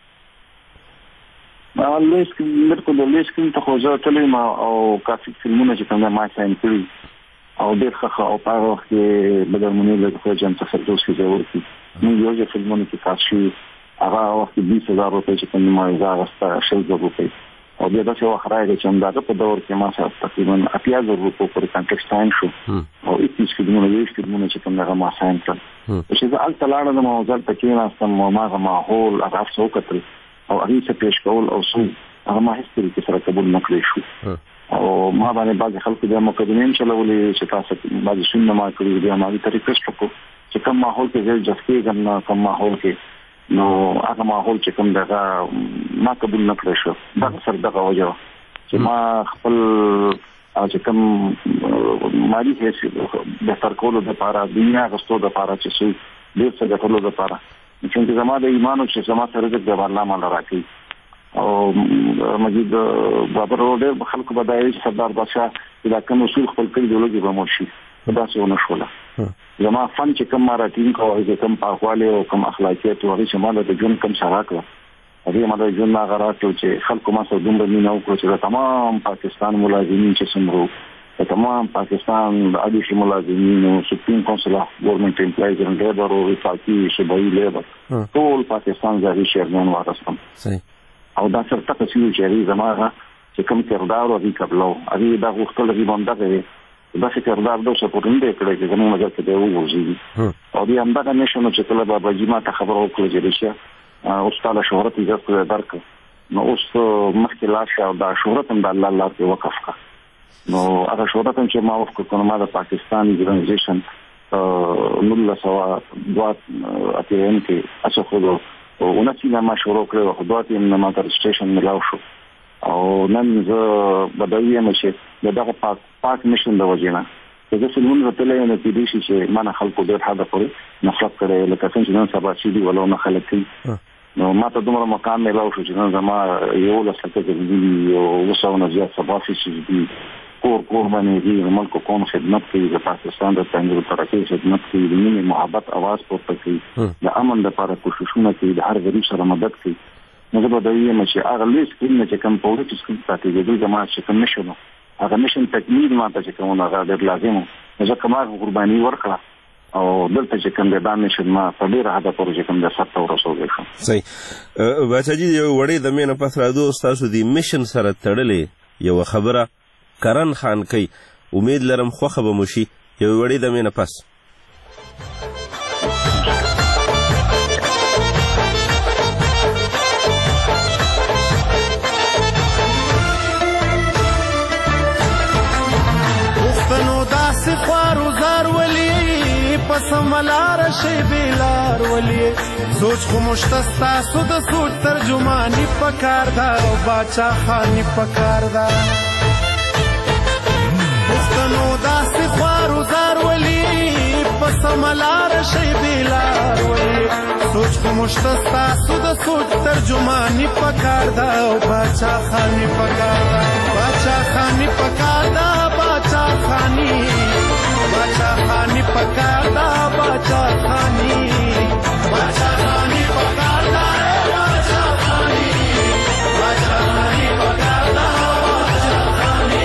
لوی سکرین بالکل لوی سکرین ته خو زه تللی ما او کافي فلمونه چې کوم ما ساين کړی او ډیر ښه او په هغه وخت کې بدرمنې له خو جام څخه دوسي جوړ کړي نو یو ځل فلمونه کې کاشي هغه وخت بیس هزار روپۍ چې کوم ما یې راغسته شل زره روپۍ او بیا داسې وخت راغی چې همدغه په دور کې ما سره تقریبا اتیا زره روپۍ پورې کانټیکس ټایم شو او هېڅ فلمونه یې فلمونه چې کوم هغه ما ساين کړل چې زه هلته لاړم او زه هلته کېناستم او ما هغه ماحول هغه څه وکتل او هغې څه پیش کول او څه هغه ما هېڅ طریقې سره قبول نه کړی شو او ما باندې بعضې خلکو بیا مقدمې هم چلولې چې تاسو بعضې سونه ما کړي بیا ما هغې ته ریکویسټ وکړو چې کوم ماحول کې زه جذب کېږم نه کوم ماحول کې نو هغه ماحول چې کوم دغه ما قبول نه کړی شو دغه سر دغه وجه چې ما خپل چې کوم مالي هیڅ بهتر کولو دپاره دنیا غوښتو دپاره چې څه ډېر څه ګټلو دپاره چې زما د ایمان چې زما سره رزق د الله مالا راکړي او مجید بابر ډېر خلکو به دا وایي چې سردار بادشاه چې دا کوم اصول خپل کړي دی لږ به مړ شي داسې ونه شوله زما فن چې کوم ما راټینګ کړو هغې کوم پاکوالی او کوم اخلاقیت و هغې چې ما د ژوند کوم سره کړه هغې ما د ژوند هغه راکړو چې خلکو ما سره دومره مینه وکړو چې د تمام پاکستان ملازمین چې څومره د تمام پاکستان د عدلي ملازمینو سپریم کونسل اف ګورنمنټ امپلایز اینډ لیبر او وفاقي صوبایي لیبر ټول پاکستان زه هغې چیرمین واغستم او دا سرته څه چې هغې زما هغه چې کوم کردار و هغې قبلو هغې دا غوښتل هغې به همدغه وي داسې کردار دو سپورټ نه دی کړی چې زموږ نظر کې دی وغورځېږي او بیا همدغه نشو نو چې کله باباجي ما ته خبره وکړه چې رښتیا اوس تا له شهرت عزت خدای درکړه نو اوس مخکې لاړ شه او دا شهرت هم د الله لار کې وقف کړه نو هغه شهرت هم چې ما وکړ نو ما د پاکستان ارګنایزیشن نولس سوه دوه اتیا کې هڅه وکړو او اونسي نه ما شروع کړو خو دوه اتیا نه ما ته رجسټریشن ملاو شو او نن زه بدوي یم چې دغه پاک پاک مشن د وجې نه زه فلمونه راتللی نو کېدای شي چې ما نه خلکو ډېر حده پورې نفرت کړی لکه څنګه چې نن سبا چې دي ولو نه خلک کوي نو ما ته دومره مقام میلاو شو چې نن زما یولس لکه دي او اووه سوه نه زیات سبا فیسز دي کور کور باندې دي د ملکو قوم خدمت کوي د پاکستان د تنګو ترقۍ خدمت کوي د مینې محبت اواز پورته کوي د امن لپاره کوششونه کوي د هر غریب سره مدد کوي نو زه به د وایم چې هغه لوی سکرین نه چې کوم په وړو سکرین پاتې کېدل زما چې کوم نشو نو هغه نشن تکمیل ماته چې کوم هغه ډېر لازم و زه کومه قرباني ورکړه او دلته چې کوم د دامن شد ما په ډېر هدا پر چې کوم د سخت ورسول شو. صحیح بچا جی یو وړې د مینه پس راځو تاسو د میشن سره تړلې یو خبره کرن خان کوي امید لرم خوخه به مشي یو وړې د مینه پس خوارو زار ولی پس ملار شی بیلار ولی سوچ خو مشتستا سو د سوچ ترجمانی پکار دا او باچا خانی پکار دا پختنو داس خوارو زار ولی پس ملار شی بیلار ولی سوچ خو مشتستا سو د سوچ ترجمانی پکار دا او باچا خانی پکار دا باچا خانی پکار دا باچا خانی باچا خانی پکاردا باچا خانی باچا خانی پکاردا باچا خانی باچا خانی پکاردا باچا خانی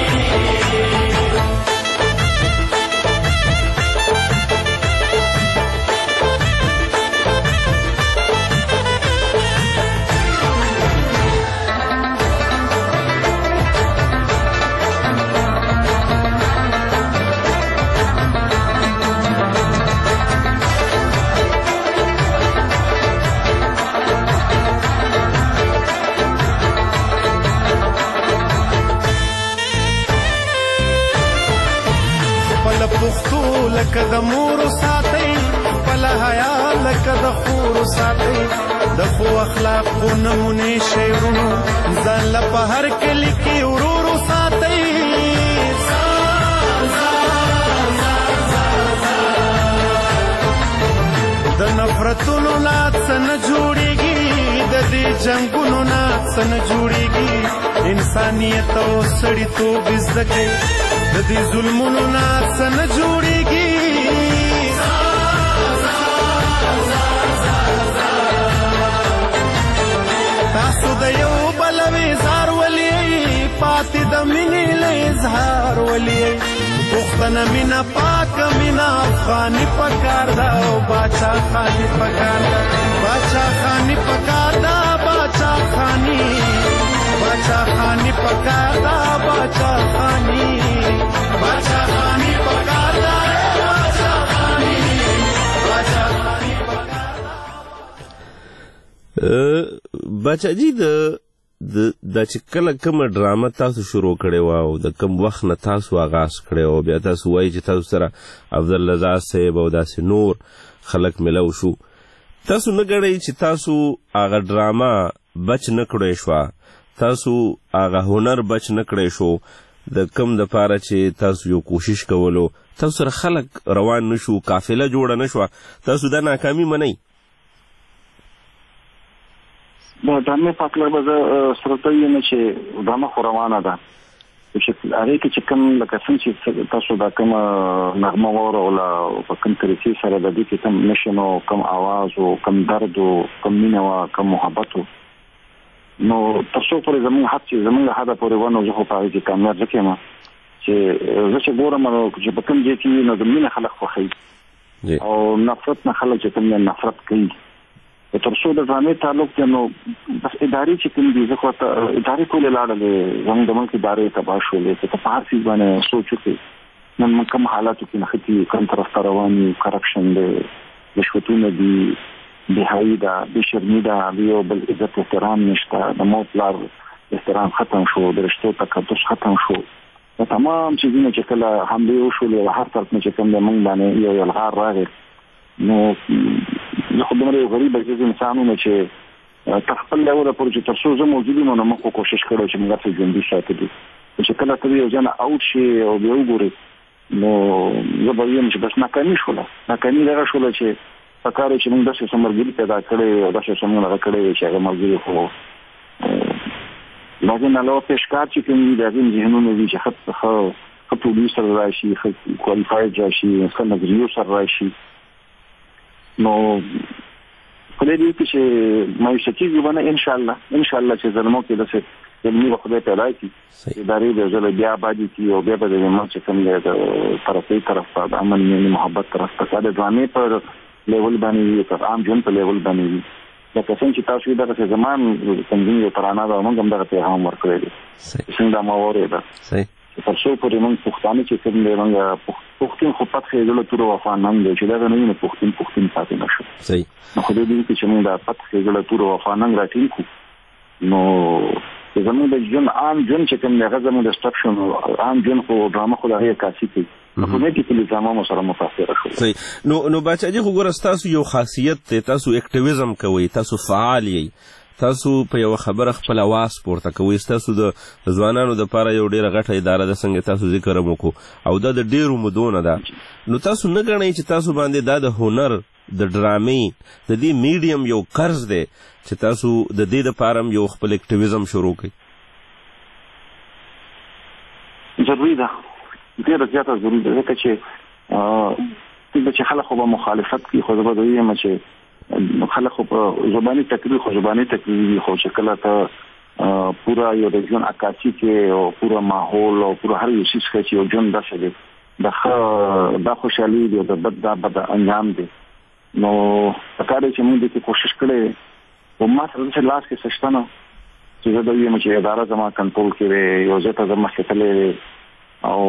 لکه د مورو ساتي خپل حیا لکه د خورو ساتي د خو اخلاقو نمونه شعرونو ځان له په هر کلي کې ورورو ساتي د نفرتونو نه څه نه جوړېږي د دې جنګونو نه څه نه جوړېږي انسانیت او سړیتوب زده کوي د دې ظلمونو نه څه نه جوړېږي تاسو د یو بل وزار ولې پاتې د مینې له اظهار ولې پښتنه مینا پاک مینا افغاني پکار دا او باچا خاني پکار دا باچا خاني پکار دا باچا خاني باچا خاني پکار دا باچا خاني باچا خاني پکار دا باچا خاني باچا خاني پکار دا بچا جی د د چې کله کومه ډرامه تاسو شروع کړې وه او د کوم وخت نه تاسو آغاز کړی او بیا تاسو وایي چې تاسو سره عبدالرضا صاحب او داسې نور خلک ملو شو تاسو نه ګڼئ چې تاسو هغه ډرامه بچ نه کړی شوه تاسو هغه هنر بچ نه کړی شو د کوم دپاره چې تاسو یو کوشش کولو تاسو سره خلک روان نه شو قافله جوړه نه شوه تاسو دا ناکامي منئ دا ډرامې په هکله به زه سره ته یم چې ډرامه خو روانه ده چې هغې کې چې کوم لکه څنګه چې تاسو دا کومه نغمه واوروله په کوم طریقې سره د دې کې کوم نشن او کوم آواز او کوم درد او کوم مینه وه کوم محبت و نو تر څو پورې زموږ حد چې زموږ حده پورې ونه زه خو په هغې کې کامیاب ځکه یم چې زه چې ګورم چې په کوم ځای کې وي نو د مینه خلک خوښوي او نفرت نه خلک چې کوم نفرت کوي تر څو د ډرامې تعلق دی نو بس ادارې چې کوم دي زه خو ادارې ټولې لاړلې زموږ د ملک ادارې تباه شولې چې ته په هر څیز باندې سوچ وکړې نن موږ کوم حالاتو کې نښتي کوم طرف ته روان یو کرپشن دی رشوتونه دي بېحیایي ده بېشرمي ده د یو بل عزت احترام نشته د مور پلار احترام ختم شو د رشتو تقدس ختم شو دا تمام څیزونه چې کله حملې وشولې او هر طرف نه چې کوم دی موږ باندې یو یلغار راغی نو زه خو دومره یو غریب عزیز انسان وم چې تر خپل ډوله پورې چې تر څو زه موجود یم نو موږ خو کوشش کړی چې موږ هر څه ژوندي ساتلي چې کله ته یو ځای نه اوټ شي او بیا وګورې نو زه به وایم چې بس ناکامي شوله ناکامي دغه شوله چې په کار چې موږ داسې څه ملګري پیدا کړی او داسې څه موږ هغه کړی چې هغه ملګري خو د هغې نه علاوه پیشکار چې کوم وي د هغې ذهنونه وي چې ښه ښه پروډیوسر راشي ښه کوالفاید راشي ښه نظریو سره راشي نو خدای دې وکړي چې معیشت کېږي به نه انشاءالله انشاءالله چې زلمو کې داسې علمي به خدای پیدا کړي ادارې به ځله بیا آبادي کړي او بیا به د ملک چې کوم دی د طرفي طرف ته د امن ملي محبت طرف ته د ډرامې په لیول باندې وي که عام ژوند په لیول باندې وي لکه څنګه چې تاسو دغه زمان تنظیم یو ترانه ده موږ هم دغه پیغام ورکړی دی څنګه دا ما واورېده چې تر څو پورې موږ پښتانه چې کوم دی موږ پښتون خو پتخې زړه تور وفا ننګ دی چې دغه نه وي نو پښتون پښتون پاتې نه شو نو خدای دې وکړي چې موږ دا پتخې زړه تور وفا ننګ راټینګ کړو نو زموږ د ژوند عام ژوند چې کوم دی هغه زموږ د سټرکشن عام ژوند خو ډرامه خو د هغې کاسي کوي په دې کې چې ډرامه مو سره متاثره شو صحیح نو نو باچاجي خو ګوره ستاسو یو خاصیت دی تاسو اکټیویزم کوئ تاسو فعال یې تاسو په یو خبره خپل اواز پورته کوئ ستاسو د ځوانانو دپاره یو ډېره غټه اداره ده څنګه تاسو ذکر هم وکړو او دا د ډېرو مودو نه ده نو تاسو نه ګڼئ چې تاسو باندې دا د هنر د ډرامې د دې میډیم یو قرض دی چې تاسو د دې دپاره هم یو خپل اکټیویزم شروع کړئ ضروري ده ډېره زیاته ضروري ده ځکه چې چې خلک خو به مخالفت کوي خو زه به وایم چې خلک خو په زباني تقریر خو زباني تقریر وي خو چې کله ته پوره یو د ژوند عکاسي کې او پوره ماحول او پوره هر یو څیز ښه چې یو ژوند داسې دی د ښه دا خوشحالي دی او د بد دا بد انجام دی نو پکار دی چې موږ دې کې کوشش کړی خو ما سره داسې لاس کې څه شته نه چې زه به وایم چې اداره زما کنټرول کې دی یو ځای ته زه مخکې تللی او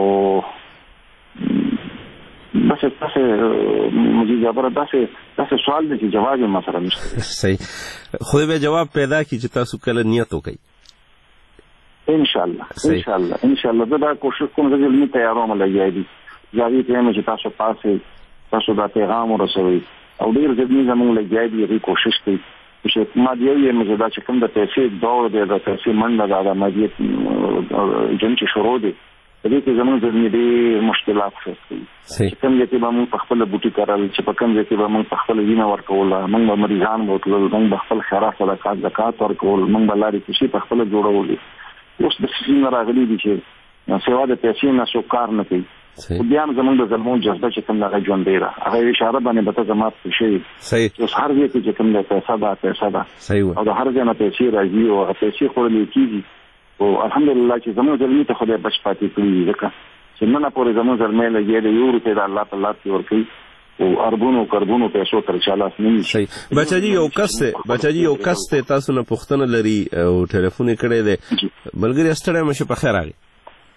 داسې داسې مجید جابره داسې داسې سوال دی چې جواب یې ما سره نشته صحیح خدای به جواب پیدا کړي چې تاسو کله نیت وکړئ انشاءالله انشاءالله انشاءالله زه دا کوشش کوم زه علمي تیاروم لګیا دي جاوید یم چې تاسو پاسې تاسو دا پیغام ورسوئ او ډېر ځینې زموږ لګیا دي هغوی کوشش کوي چې ما دی یم چې دا چې کوم د پیسې دور دی د پیسې منډه ده د مدیریت جنګ چې شروع دی په دې کې زموږ ځینې ډېر مشکلات فیس کوي چې کوم ځای کې به موږ په خپله بوټي کرل چې په کوم ځای کې به موږ په خپله وینه ورکوله موږ به مریضان بوتلل موږ به خپل خیرات صدقات زکات ورکول موږ به لارې کشي په خپله جوړولې اوس د سیسې نه راغلي دي چې سوا د پیسې نه څوک کار نه کوي خو بیا هم زموږ د زلمو جذبه چې کوم د هغه ژوندی ده هغه اشاره باندې به ته زما پرې شوي اوس هر ځای کې چې کوم دی پیسه ده پیسه ده او د هر ځای نه پیسې راځي او هغه پیسې خوړلی کېږي او الحمدلله چې زموږ زلمي ته خدای بچ پاتې کړي ځکه چې نن پورې زموږ زلمی لګیا دی یو روپۍ د الله په لار کې ورکوي او اربونو کربونو پیسو تر چا لاس نه نیسي بچاجي یو کس دی بچاجي یو کس دی تاسو نه پوښتنه لري او ټلیفون یې کړی دی ملګري ستړی مشه په خیر راغی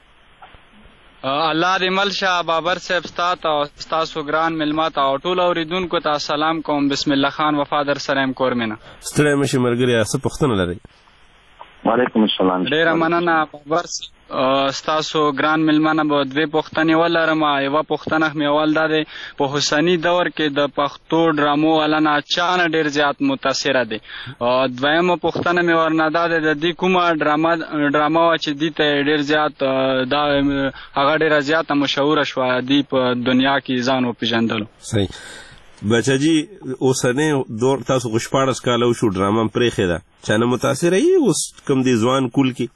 الله دې مل شه بابر صاحب ستاسو او ستاسو ګران ملمات او ټول اوریدونکو ته سلام کوم بسم الله خان وفادر سره ام کورمنه ستړی مشه ملګري څه پوښتنه لري وعلیکم السلام ډیره مننه بابر ستاسو ګران ملمانه به دوې پوښتنې ولرم یوه پوښتنه مې اول دا دی په حسیني دور کې د پښتو ډرامو والا نه چا نه ډېر زیات متاثره دی دویمه پوښتنه مې ورنه دا دی د دې کومه ډرامه ډرامه وه چې دې ته ډېر زیات دا هغه ډېره زیاته مشهوره شوه دې په دنیا کې ځان وپېژندلو صحیح بچاجي اوسنی دور تاسو خو شپاړس کاله وشو ډرامه م پرېښې ده چا نه متاثره یې اوس کوم دې ځوان کول کې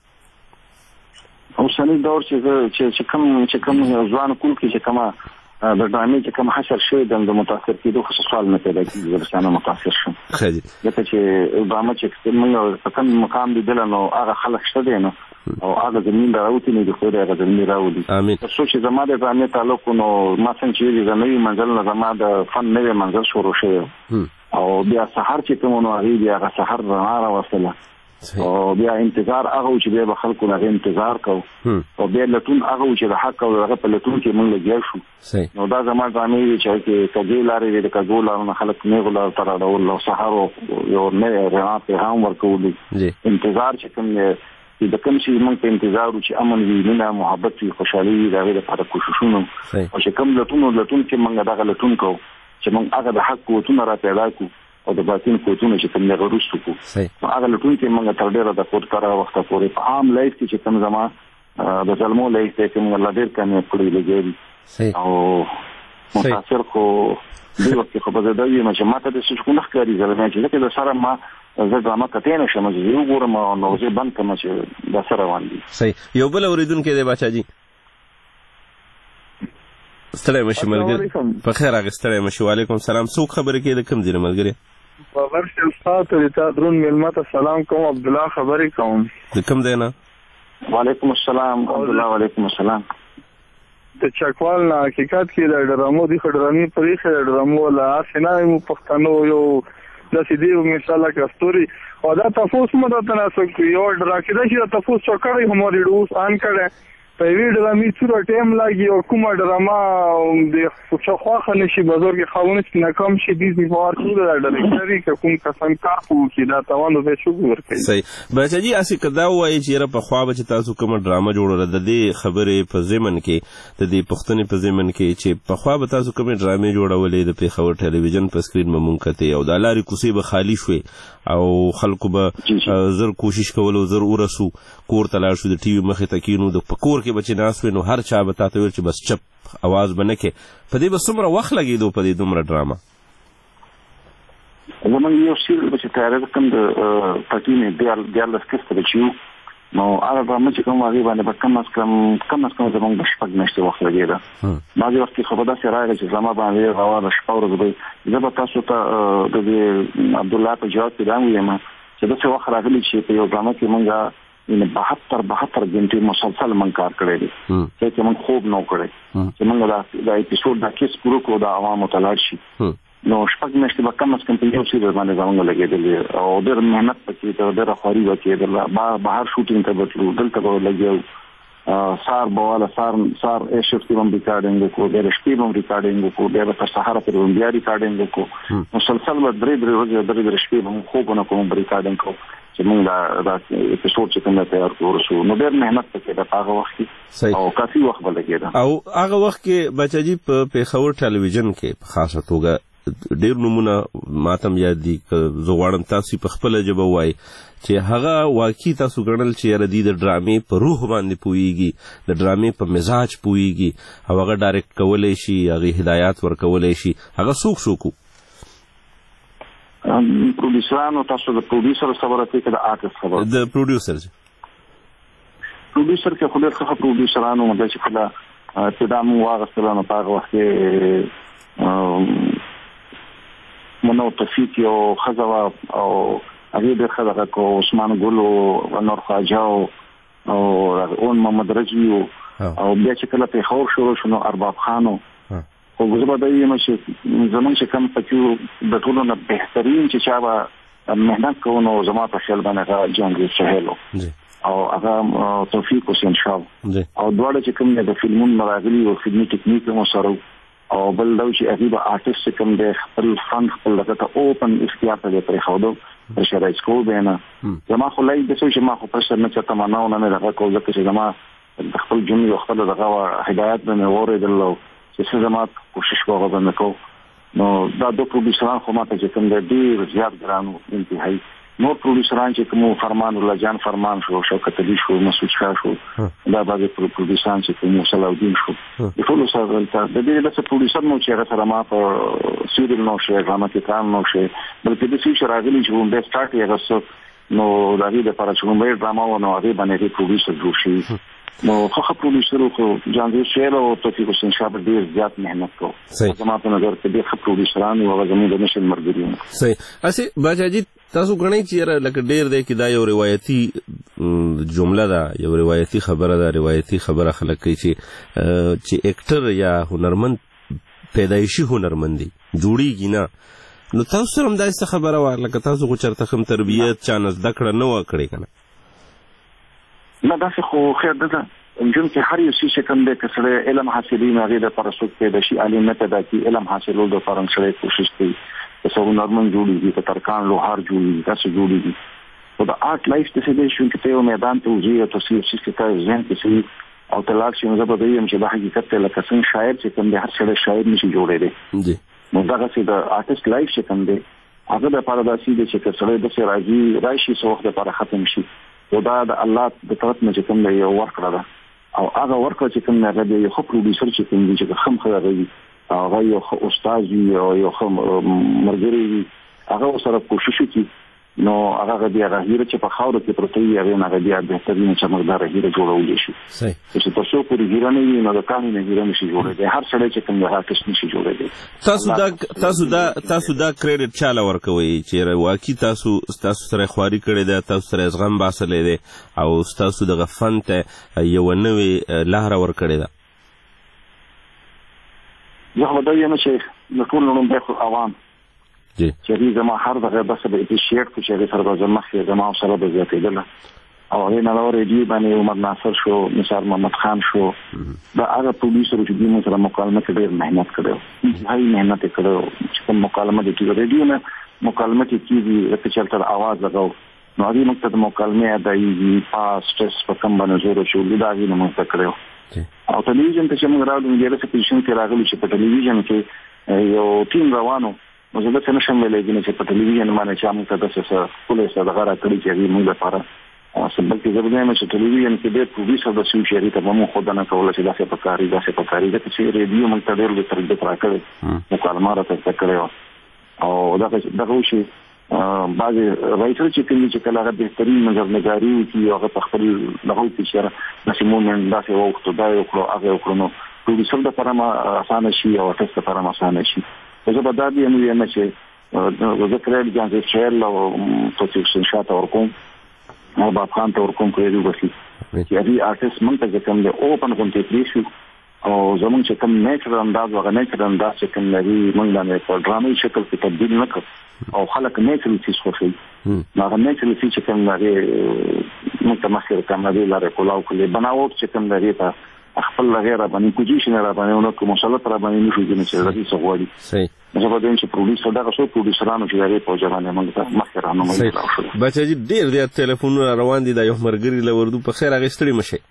اوسنی دور چې کوم چې کوم ځوان کول کې چې کومه د ډرامې چې کوم حشر شوی د متاثر کېدو خو سوال نه پیدا کېږي زه چا نه متاثر شم ځکه چې ډرامه چې موږ په کوم مقام لیدله نو هغه خلک شته دی نو او هغه زمین راوتی نه دي خو هغه زمین راوړي تر څو چې زما د ډرامې تعلق نو ما څنګه چې د نوي منزل نه زما د فن نوی منزل شروع شوی او بیا سحر چې کوم نو هغې بیا هغه سحر رڼا راوستله او بیا انتظار هغه و چې بیا به خلکو نه هغې انتظار کوو او بیا لټون هغه و چې د حق او د هغه په لټون کې موږ لګیا شو نو دا زما ډرامې وي چې هغې کږې لارې وې د کږو لارو نه خلک نیغو لارو ته راډول او سحر یو نوی رڼا پیغام ورکولو انتظار چې کوم د کوم شي موږ په انتظار و چې امن وي مینه محبت وي خوشحالي وي د هغې دپاره کوششونو او چې کوم لټون لټون کې موږ دغه لټون کوو چې موږ هغه د حق قوتونه را پیدا کړو او د باطن قوتونه چې کوم دغه وروسته کړو نو هغه لټون کې موږ تر ډېره د کوټ کاره وخته پورې په عام لایف کې چې کوم زما د زلمو لایف دی چې موږ الله ډېر کامیاب کړی لګیا دي او متاثر خو دې وخت کې خو به زه دا ویم چې ما ته داسې څوک نه ښکاري زلمی چې ځکه د سره ما زه ډرامه کتی نه شم چې زه وګورم نو زه بند کړم چې دا څه روان دي صحیح یو بل اورېدونکی دی باچاجي ستړی مشي ملګري په خیر راغې ستړی مشي وعلیکم سلام څوک خبرې کوي د کوم ځای نه ملګري خبر شم تاسو ته درون ملمت سلام کوم عبد الله خبرې کوم د کوم دی نه وعلیکم السلام عبد الله وعلیکم السلام د چکوال نه حقیقت کې د ډرامو د خډرامي پریخه د ډرامو لا سینای مو پښتنو یو د سیدی مثال کستوري او دا تاسو مو د تناسو یو ډراکې د چې تاسو چکرې هم لري اوس ان کړه په وی ډرامي څوره ټیم لاګي او کومه ډراما د څخه نشي بازار کې خاونه چې ناکام شي د دې په اړه د ډایرکټري کوم کسان کار کوي چې دا توانو به شو ورکړي صحیح بچی اسی کدا وایي چې را په خوا به تاسو کومه ډراما جوړول د دې خبرې په زمن کې د دې پښتنې په زمن کې چې په خوا به تاسو کومه ډرامې جوړولې د پیښور ټلویزیون په سکرین ممونکته او د لارې کوسي به خالی شوي او خلکو به زر کوشش کولو زر ورسو کور ته لاړ شو د ټي وي مخې ته کینو د پکور کې بچی ناس وي نو هر چا به تاته ویل چې بس چپ اواز به نه کې په دې به څومره وخت لګېدو په دې دومره ډراما زمونږ یو سیل چې تیاره کوم د پټي نه دیال دیالس کېسته چې نو هغه ډراما چې کوم هغې باندې به کم از کم کم از کم زمونږ د شپږ میاشتې وخت لګېده بعضې وخت کې خو به داسې راغی چې زما باندې هوا د شپه ورځ به زه به تاسو ته د دې عبدالله په جواب کې دا ویم چې داسې وخت راغلی چې په یو ډراما کې مونږ یعنی بہتر بہتر घंटे مسلسل من کار کړی دی چې موږ خوب نو کړی چې موږ دا د اپیسوډ د کیس پورو کو د عوامو تلاړ شي نو شپږ میاشتې به کم از کم په یو سیریز باندې زموږ لګېدلې او ډېر محنت پکې ته ډېره خواري وکړې بهر شوټینګ ته بتلو دلته به لګیو سار بواله سار سار ایشف کې هم ریکارډینګ کو ډېر شپې هم ریکارډینګ کو ډېر تر سهار پورې بیا ریکارډینګ کو مسلسل به درې درې ورځې درې درې شپې هم خوبونه کوم ریکارډینګ کو چې موږ دا دا اپیسوډ چې کومه تیار کړو نو ډېر محنت پکې د هغه وخت او کافي وخت بلګېده او هغه وخت کې بچاجي په پیښور ټلویزیون کې په خاصه توګه ډېر نمونه ماتم یاد دي زه غواړم تاسو په خپل ژبه وایي چې هغه واقعي تاسو ګڼل چې یاره دي د ډرامې په روح باندې پوهیږي د ډرامې په مزاج پوهیږي او هغه ډایرکټ کولی شي هغې هدایات ورکولی شي هغه څوک څوک وو پروډیوسرانو تاسو د پروډیوسر خبره کوي که د آرټسټ خبره د پروډیوسر پروډیوسر کې خو ډېر ښه پروډیوسرانو مطلب چې کله ابتدا مو واغېستله نو په هغه وخت کې منو تفیق یو ښځه وه او هغې ډېر ښه دغه کو عثمان ګل و انور خواجه او اون محمد رجوي و او بیا چې کله پېښور شروع شو نو ارباب خان و خو زه به دا یم چې زمونږ چې کوم پکې د ټولو نه بهترین چې چا به محنت کوو نو زما په خیال باندې هغه جهانګیر سهیل و او هغه توفیق حسین شاه او دواړه چې کوم د فلمونو راغلي او فلمي ټکنیک هم سره او بل دا چې هغې به آرټسټ کوم دی خپل فن خپل دغه ته اوپن اختیار ته دی پرېښودو پرشرایز کوو به نه زما خو لایق دی چې ما خو پرشر نه چاته منع نه مې دغه کوو ځکه چې زما د خپل جملې او خپل دغه هدایت به مې واورېدل او چې څه زما کوشش به هغه به مې کوو نو دا دو پروډیوسران خو ما ته چې کوم دی ډېر زیات ګران و انتهایي نور پروډیوسران چې کوم فرمان الله جان فرمان شو شوکت علي شو مسعود شاه شو دا بعضې پروډیوسران چې کوم صلاحالدین شو د ټولو سره دلته د دې داسې پروډیوسر نو چې هغه سره ما په سیریل نو شي ډرامه کې کار نو شي بلکې داسې چې راغلي چې هم بیا سټارټ یې هغه نو د هغې دپاره چې لومړی ډرامه وه نو هغې باندې هغې پروډیوسر جوړ شوي نو ښه پروډیوسر خو جهانګیر سهیل او توفیق حسین شاه به ډېر زیات محنت کوو زما په نظر کې ډېر ښه پروډیوسران وو هغه زموږ د نشن ملګري وو صحیح هسې باچاجي تاسو ګڼئ چې یاره لکه ډېر دی چې دا یو روایتي جمله ده یو روایتي خبره ده روایتي خبره خلک کوي چې چې اکټر یا هنرمند پیدایشي هنرمند دی جوړیږي نه نو تاسو سره هم داسې خبره وه لکه تاسو خو چېرته ښه تربیت چا نه زده کړه نه وه کړې که نه نه داسې خو خیر ده نجون کې هر یو څیز چې کوم دی که سړی علم حاصلوي نو هغې دپاره څوک پیدا شي عالم نه پیدا کړي علم حاصلولو دپاره سړی کوشش کوي که څه هنرمند جوړېږي که ترکان لوهار جوړېږي داسې جوړېږي خو د آرټ لایف داسې دی چې ته یو میدان ته وځې او ته څه یو څیز کې تا ذهن کې څه او ته لاړ شي نو زه به دا یم چې دا حقیقت دی لکه څنګه شاعر چې کوم دی هر سړی شاعر نشي جوړېدی نو دغسې د آرټسټ لایف چې کوم دی هغه دپاره داسې دی چې که سړی داسې راځي راشي څه وخت دپاره ختم شي او دا د الله د طرف نه چې کوم دی یو ورکړه ده او هغه ورکړه چې کوم دی هغه دی یو ښه پروډیوسر چې کوم دی چې ښه ښه هغه وي هغه یو ښه استاد وي او یو ښه ملګری وي هغه ورسره کوشش وکړي نو هغه بیا هغه چې په خاورو کې پروتې وي هغه نه بیا بهترینه چمکدار هیره جوړول شي. صحیح. چې تاسو پوری هیره نه وي نو د کاني نه هیره نشي جوړېدای. هر سړی چې کوم هغه کس نشي جوړېدای. تاسو دا تاسو دا تاسو دا کریډټ چاله ورکوي چې واقعي تاسو تاسو سره خواري کړی ده، تاسو سره زغم باسلې ده او تاسو دغه فن ته یو نوې لار ورکړی ده. زه خو دا یم چې د ټول نوم به عوام چې زما هر دغه بس به اپریشیټ کو چې سره د مخې زما سره به زیاتېدل او هغه نه لوري دی باندې عمر ناصر شو، نثار محمد خان شو، دا هغه پروډوسر چې دوی سره مکالمه کې ډېر مهنت کړو، هاي مهنت کړو چې مکالمه د ټي ریډیو نه مکالمه کې کیږي چې چلته आवाज لګاو نو هغه مقصد مکالمه دایي پاس سټرس په کم باندې زور شو لیدای نو مونږ کړو. او ټلویزیون ته چې موږ راغلو د دې سپیشن کې راغلو چې په ټلویزیون کې یو ټیم روانو نو زه څه نشم ویلای چې په ټلویزیون باندې چې موږ ته د څه کولې څه دغه راکړي چې موږ لپاره سبب کې زه وایم چې ټلویزیون کې ډېر پروډوسر د سوي شری ته مو خو نه کوله چې داسې پکاري داسې پکاري د چې ریډیو موږ ته ډېر د تربیت راکړي مکالمه راته کړو او دا دغه شی بعضی رایټر چې کوي چې کله هغه بهترین نظرنګاري کوي هغه په خپل دغه تشره د سیمون داسې وخت دا یو کړو هغه وکړو نو پروډوسر د لپاره اسانه شي او ټیسټ لپاره اسانه شي. زه به دا دی نو یم چې زه کړل ځان چې شعر او پروډکشن شاته ورکوم او باب خان ته ورکوم کوي وسی چې هغه آرټیست مونږ ته کوم دی اوپن کونټیپریشن او زمونږ چې کوم نیچرل انداز وغه نیچرل انداز چې کوم لري مونږ باندې په ډرامي شکل کې تبدیل نکړ او خلک نیچرل چیز خوښوي نو هغه نیچرل چیز چې کوم لري موږ ته مسیر کامیابی لري کولاو کولې بناوټ چې کوم لري ته خپل غیر باندې پوزیشن را باندې نو کوم مسله را باندې نشو دي چې راځي سغوالي. صحیح. زه په دې چې پروډوسر دا څو پروډوسرانو چې لري په ځوانه موږ ته مسیر نه مې بچا جی ډیر ډیر ټلیفونونه روان دي د یو مرګري لوردو په خیر هغه ستړي مشه.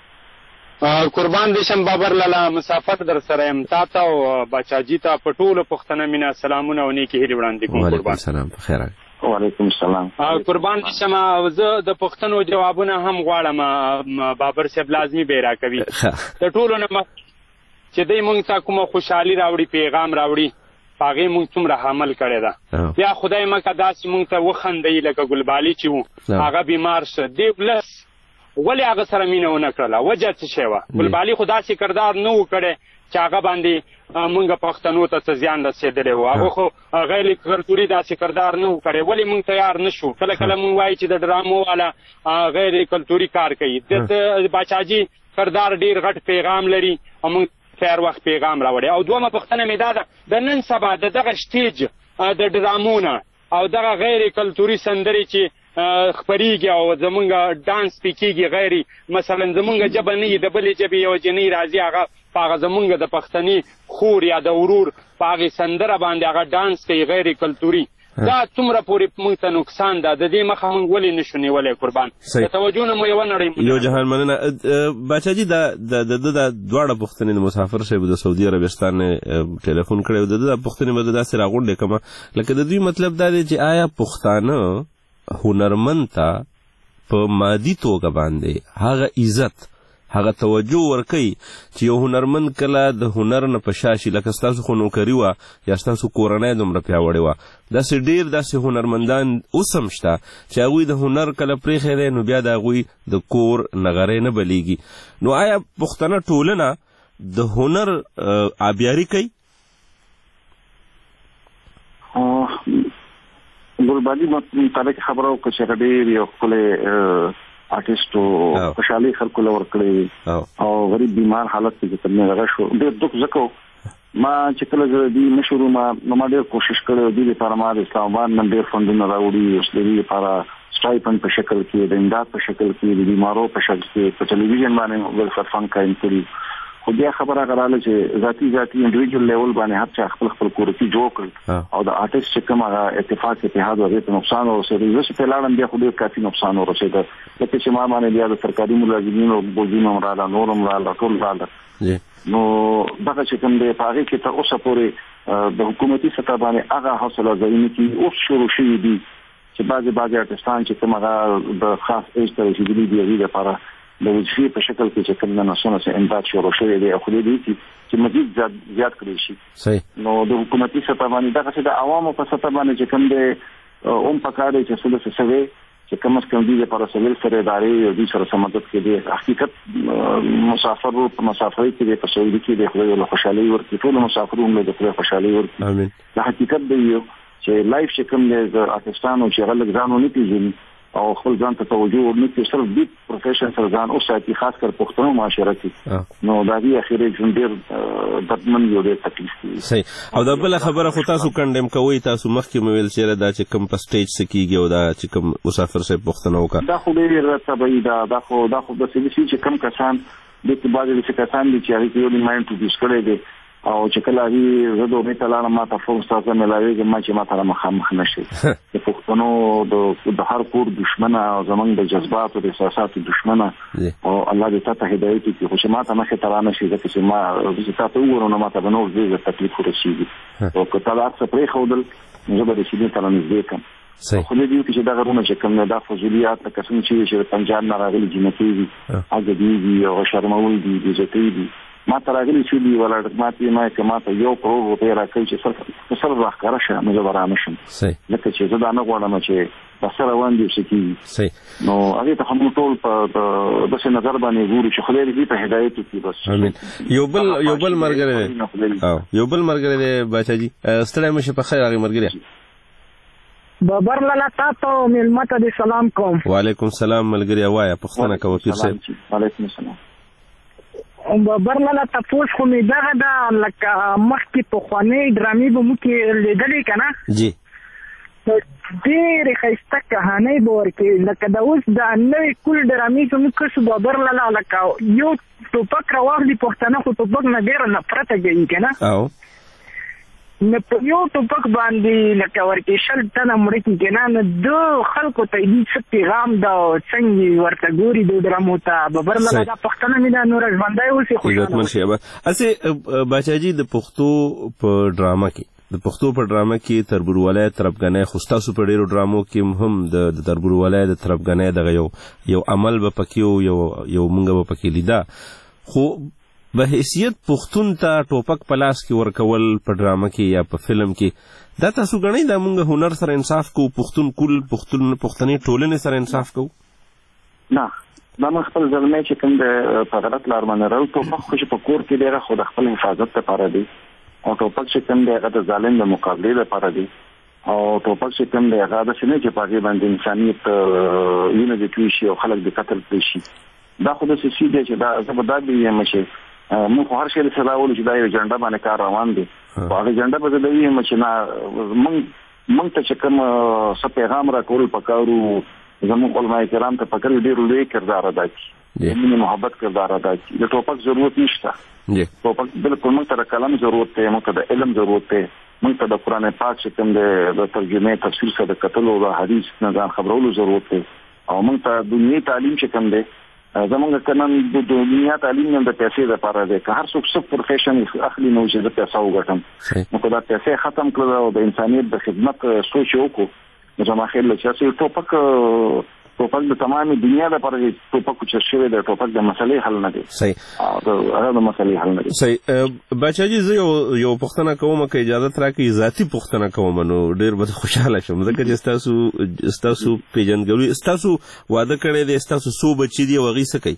قربان دې شم بابر لاله مسافت در سره ام تاسو او بچاجي ته پټول پښتنه مینا سلامونه او نیکی هیله وړاندې کوم. قربان سلام په خیر. وعلیکم السلام. قربان دې شم زه د پښتنو جوابونه هم غواړم بابر صاحب لازمی به راکوي د ټولو نه چې دې مونږ ته کوم خوشحالي راوړي پیغام راوړي پاغه مونږ څومره حمل کړی دا بیا خدای مکه داسې مونږ ته وخندې لکه ګلبالي چې وو هغه بیمار شه دی بلس ولی هغه سره مینه ونه کړله وجه څه شی وه ګلبالي خو داسې کردار نه و کړی چې هغه باندې مونږ پښتنو ته څه زیان رسېدلی و هغه خو غیر کلتوري داسې کردار نه و کړی ولې مونږ تیار نه شو کله کله مونږ وایي چې د ډرامو والا غیر کلتوري کار کوي د باچاجي کردار ډېر غټ پیغام لري او مونږ تیار وخت پیغام راوړی او دومره پوښتنه مې دا ده د نن سبا د دغه سټیج د ډرامو نه او دغه غیر کلتوري سندرې چې خبريږي او زمونږ ډانس پکېږي غیري مثلا زمونږ ژبه نه د بلې ژبې یو جنۍ راځي هغه په هغه زمونږ د پښتني خور یا د ورور په هغې سندره باندې هغه ډانس کوي غیر کلتوري دا څومره پورې موږ ته نقصان ده د دې مخه موږ ولې نشو نیولی قربان د توجه نه مو یوه نړۍ یو جهان مننه باچاجي د د د دواړه پوښتنې د مسافر صاحب د سعودي عربستان ټلیفون کړی د د پوښتنې به داسې راغونډې کړمه لکه د دوی مطلب دا دی چې آیا پښتانه هنرمند ته په مادي توګه باندې هغه عزت هغه توجه ورکوي چې یو هنرمند کله د هنر نه په شا شي لکه ستاسو خو نوکري وه یا ستاسو کورنۍ دومره پیاوړې وه داسې ډېر داسې هنرمندان اوس هم شته چې هغوی د هنر کله پرېښی دی نو بیا د هغوی د کور نغری نه بلیږي نو آیا پښتنه ټولنه د هنر آبیاري کوي؟ ګلبالي متعلق خبره وکړه چې ډېر یو ښکلی آرټیسټ و خوشحالي خلکو له ورکړې او غریب بیمار حالت کې چې هغه شو ډېر دک ځکه ما چې کله زه دې مشهور ما ما ډېر کوشش کړی دې لپاره ما د اسلام آباد نه ډېر فندونه راوړي اوس دې لپاره سټایپن په شکل کې د امداد په شکل کې د بیمارو په شکل کې په ټلویزیون باندې ولفر فند قایم کړي خو بیا خبره غراله چې ذاتي ذاتي انډیویډوال لیول باندې هر چا خپل خپل کورتي جوړ کړ او د آرټیست چې کوم هغه اتفاق اتحاد ورته ته نقصان ورسېد زه چې پلاړم بیا خو ډېر کافي نقصان ورسېد لکه چې ما باندې بیا د سرکاري ملازمینو بوجینو رااله نورم رااله ټول رااله نو دغه چې کوم دی په هغې کې تر اوسه پورې د حکومتي سطح باندې هغه حوصله ځایونه کې اوس شروع شوي دي چې بعضې بعضې آرټسټان چې کوم هغه د خاص ایج ته رسېدلي دي هغوی لپاره د وظیفې په شکل کې چې کوم نه نسونه چې امداد شروع شوی دی او خو دې چې مزید زیات زیات کړی شي نو د حکومتي سطح باندې دغه چې د عوامو په سطح باندې چې کوم دی اوم پکاره چې څه څه سوي چې کوم څه کوم دي لپاره سویل سره ادارې او دي سره سمادت کې دي حقیقت مسافر په مسافرۍ کې د تسویل کې د خپل له خوشحالي ورته ټول مسافرونو د خپل خوشحالي ورته امين د حقیقت دی چې لایف چې کوم د پاکستان او چې غلط ځانو نه پیژني او خپل ځان ته توجه ورنکړي صرف د پروفیشن سره ځان او ساتي خاص کر پښتنو معاشره کې نو دا دی اخیری ژوند ډېر بدمن یو ډېر تکلیف دی صحیح او دا بل خبره خو تاسو کندم کوي تاسو مخکې مې ویل چې دا چې کوم په سټیج سکیږي او دا چې کوم مسافر سره پښتنو کا دا خو ډېر طبيعي دا دا خو دا خو د سې چې کوم کسان د کباده د کسان دي چې هغه یو ماینډ ټو ډیسکړې دي او چې کله هی زه دوه میټاله ما ته فورس تاسو ملاوي ما چې ما ته مخامخ نشي د پښتنو د هر کور دشمنه او زمونږ د جذبات او د احساساتو دشمنه او الله دې تاسو هدایت کړي خو چې ما ته مخه ترانه شي چې ما چې تاسو وګورئ نو ما ته بنور دې تکلیف ورسیږي او که تاسو څه پرې خودل زه به دې شي ترانه دې کوم خو دې دې چې دا غرونه چې کوم دا فضولیات د قسم چې د پنجاب نه راغلي جنتی دي هغه دي او شرمول دي د زتی دي ما تراغلی چې دی ولر ما ته ما کما ته یو پرو روپې راکړي چې سر سر راخاره شه نو زه ورانه شم لکه چې زه دا نه غواړم چې بسره روان دي چې نو هغه ته هم ټول په د څه نظر باندې ګوري چې خدای دې په هدایت کې بس امين یو بل یو بل مرګره او یو بل مرګره دی بچاجي ستړی مشه په خیر هغه مرګره بابر لالا تاسو ملمت دې سلام کوم وعلیکم السلام ملګری وایا پښتنه کوي پیر صاحب وعلیکم السلام برلاله تاسو خو می دغه د لکه مخکې په خواني ډرامې به مو کې لیدلې کنه جی ډېر ښایسته کهاني به ورکې لکه د اوس د نوې کول ډرامې چې موږ کښ برلاله لکه یو ټوپک راواخلي پښتانه خو ټوپک نه ډېره نفرت کوي کنه او نه په یو ټوپک باندې لکه ورکې شل تنه مړه کې کنه نه د خلکو ته دې څه پیغام دا څنګه ورته ګوري د ډرامو ته برلاله د پښتنه مینه نور ژوندای اوسې خو عزتمن شي اسه بچاجي د پښتو په ډراما کې د پښتو په ډراما کې تربورولای طرفګنۍ خو تاسو په ډیرو ډرامو کې هم د تربورولای د طرفګنۍ دغه یو یو عمل به پکې یو یو مونږ به پکې لیدا خو به حیثیت پښتون ته ټوپک پلاس کې ورکول په ډرامه کې یا په فلم کې دا تاسو غنئ دا مونږ هنر سره انصاف کو پښتون کول پښتون پښتني ټولنې سره انصاف کو نه دا مخ خپل ځلمه چې کوم د فقرت لار باندې راو ټوپک خو په کور کې ډیره خو د خپل حفاظت لپاره دی او ټوپک چې کوم دی هغه د ظالم د مقابله لپاره دی او ټوپک چې کوم دی هغه د شنه چې پاګې باندې انسانيت وینه د توشي او خلک د قتل شي دا خو د سې دي چې دا زبردار دی چې مو هر شي له سلاول چې دا یو جنډه باندې کار روان دي او هغه جنډه په دې دی چې نه مونږ مونږ ته چې کوم څه پیغام را کول پکارو زموږ علماء کرام ته پکړ ډیر لوی کردار ادا کوي د محبت کردار ادا کوي د ټوپک ضرورت نشته ټوپک بالکل موږ ته کلام ضرورت دی موږ ته د علم ضرورت دی موږ ته د قران پاک چې کوم د ترجمه تفسیر سره د کتلو او حدیث نه ځان خبرولو ضرورت دی او موږ ته دنیوي تعلیم چې کوم دی زمونږ کنن د دنیا تعلیم نه د پیسې لپاره دی که هر څوک څه پروفیشن اخلي نو چې د پیسې وګټم نو کله پیسې ختم کړو او د انسانيت د خدمت سوچ وکړو نو زما خیال چې ټوپک ټوپک د تمامي دنیا لپاره ټوپک چې شوی د ټوپک د مسلې حل نه دی صحیح هغه د مسلې حل نه دی صحیح بچاجي زه یو یو پښتنه کوم که اجازه راکړي ذاتی پښتنه کوم نو ډیر به خوشاله شم ځکه چې تاسو تاسو پیژنګلوي تاسو واده کړی دی تاسو سو بچی دی وغي سکی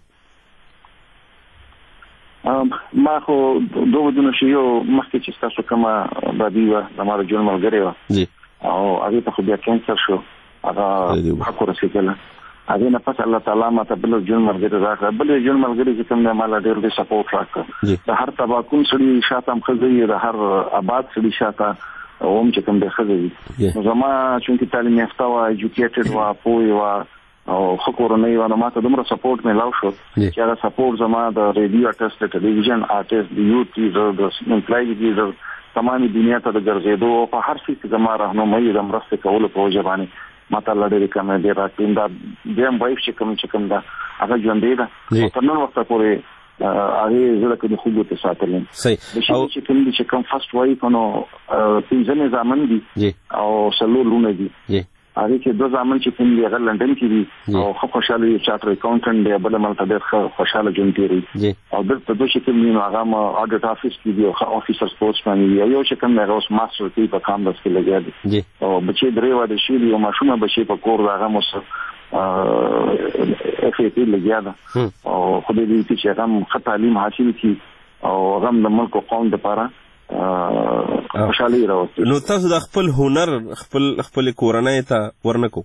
ما خو دوه دونه شی یو مخکې چې تاسو کومه بابي و زموږ جون ملګری و جی او هغه ته خو بیا کینسر شو هغه حق ورسېدل هغه نه پس الله تعالی ماته بل جون ملګری راکړ بل جون ملګری چې کوم نه مال ډېر دې سپورټ راکړ د هر تباکون سړي شاته مخزي د هر آباد سړي شاته اوم چې کوم د خزي نو زما چې تعلیم یافته او ایجوکیټډ و پوي و او خکورونه یو نو ماته دومره سپورټ مې لاو شو چې هغه سپورټ زما د ریډیو آرټست ټلویزیون آرټست د یوټیوب د امپلای د تمامي دنیا ته د ګرځېدو په هر څه کې زما راهنمایي د مرسته کولو په وجه باندې ماته لړې کوم دی راټین دا دیم وایف چې کوم چې کوم دا هغه ژوند دی دا په نن وخت پورې هغه زړه کې د خوبو ته ساتلم صحیح او چې کوم چې کوم فرست وایف نو پنځه نظامن دي او سلو لونه دي هغه کې دوه ځامن چې کوم دی هغه لندن کې دي او خو خوشاله یو چارټر اکاونټنټ دی بل ملته ډېر خوشاله جون تیری او دلته دوه چې کوم دی هغه ما اډیټ افیس کې دی او افیسر سپورټس باندې دی یو چې کوم هغه اوس ماستر کې په کامبس کې لګیا دی او بچي درې واده شي یو ماشومه بچي په کور هغه مو اف ای پی لګیا ده او خو دې دې چې هغه تعلیم حاصل کړي او هغه د ملک او قوم لپاره خوشالي راوستي. نو تاسو د خپل هنر خپل خپل کورنۍ ته ورنکو؟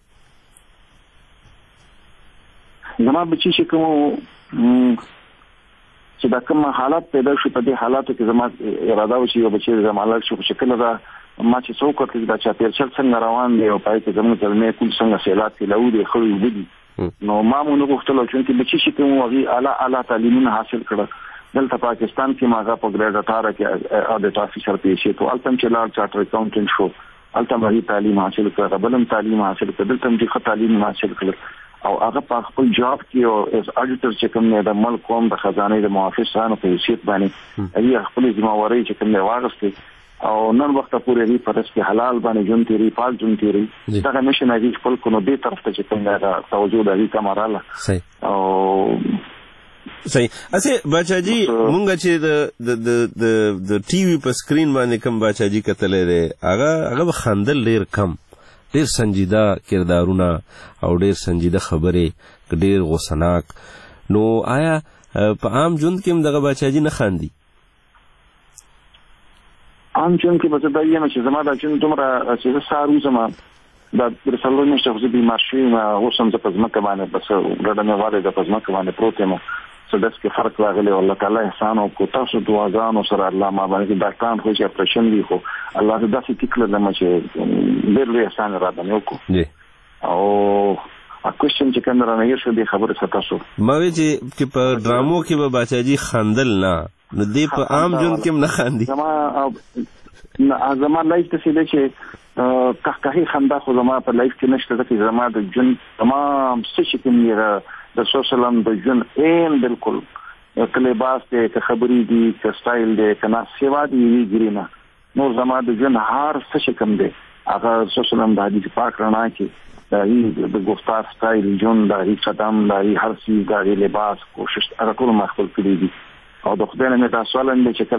زما بچی چې کوم چې دا کوم حالات پیدا شو په دې حالاتو کې زما اراده و چې یو بچی زما لاړ شو په شکل دا ما چې څوک کړی دا چې پیرچل څنګه روان دی او پای کې زموږ ځلمې کول څنګه سیلات کې لوري خو دي نو ما مونږ غوښتل چې بچی چې کوم وغي اعلی اعلی تعلیمونه حاصل کړه دلته پاکستان کې ماغه په ګریډ اټاره کې اډیټ افیسر پیښې ته التم چې لاړ چارټر اکاونټنټ شو التم هغه تعلیم حاصل کړ بلم تعلیم حاصل کړ دلته هم چې تعلیم حاصل کړ او هغه په خپل جاب کې او اس اډیټر چې کوم نه د ملک قوم د خزانه د محافظانو په حیثیت باندې هغه خپل ذمہواری چې کوم نه واغسته او نن وخت پورې ری پرس کې حلال باندې جون تیری پال جون تیری دا مشن هغه خپل کو نو به طرف ته چې کوم نه توجه د هغه کمراله صحیح او صحیح. اسه بچاجي مونږ چې د د د د ټي وي په سکرین باندې کوم بچاجي کتلې ده هغه هغه خندل ډیر کم ډیر سنجیده کردارونه او ډیر سنجیده خبرې ډیر غوسناک نو آیا په عام ژوند کې هم دغه بچاجي نه خاندي؟ عام ژوند کې به دا یم چې زما د ژوند دومره چې سارو زما دا د سلو نشه خو بیمار شوم او سم ز پزماکه باندې بس ګډنه والے د پزماکه باندې پروت یم سدس کې فرق راغلی والله تعالی احسان او کو تاسو دعاګانو سره الله ما باندې ډاکټران خو چې اپریشن دی خو الله دې داسې ټیکل لمه چې ډېر لوی احسان را باندې وکړو جی او ا کوېشن چې کندره نه یې شو دې خبره څه تاسو ما وی چې په ډرامو کې به بچاجي خندل نه نو دې په عام ژوند کې نه خاندي زما زما لایف ته سیده چې قهقهي خندا خو زما په لایف کې نشته چې زما د جن تمام څه چې کوم د سوشلم د جن این بالکل کله باس ته که خبرې دي که سټایل دی که نه سیوا دی ویګرینا نو زما د جن هر څه کوم دی هغه سوشلم د حدیث پاک رڼا کې د هی د ګفتار سټایل جن د هی قدم د هی هر څه د هی لباس کوشش هغه ټول مخفل کړی دي او د خدای نه تاسو ولندې چې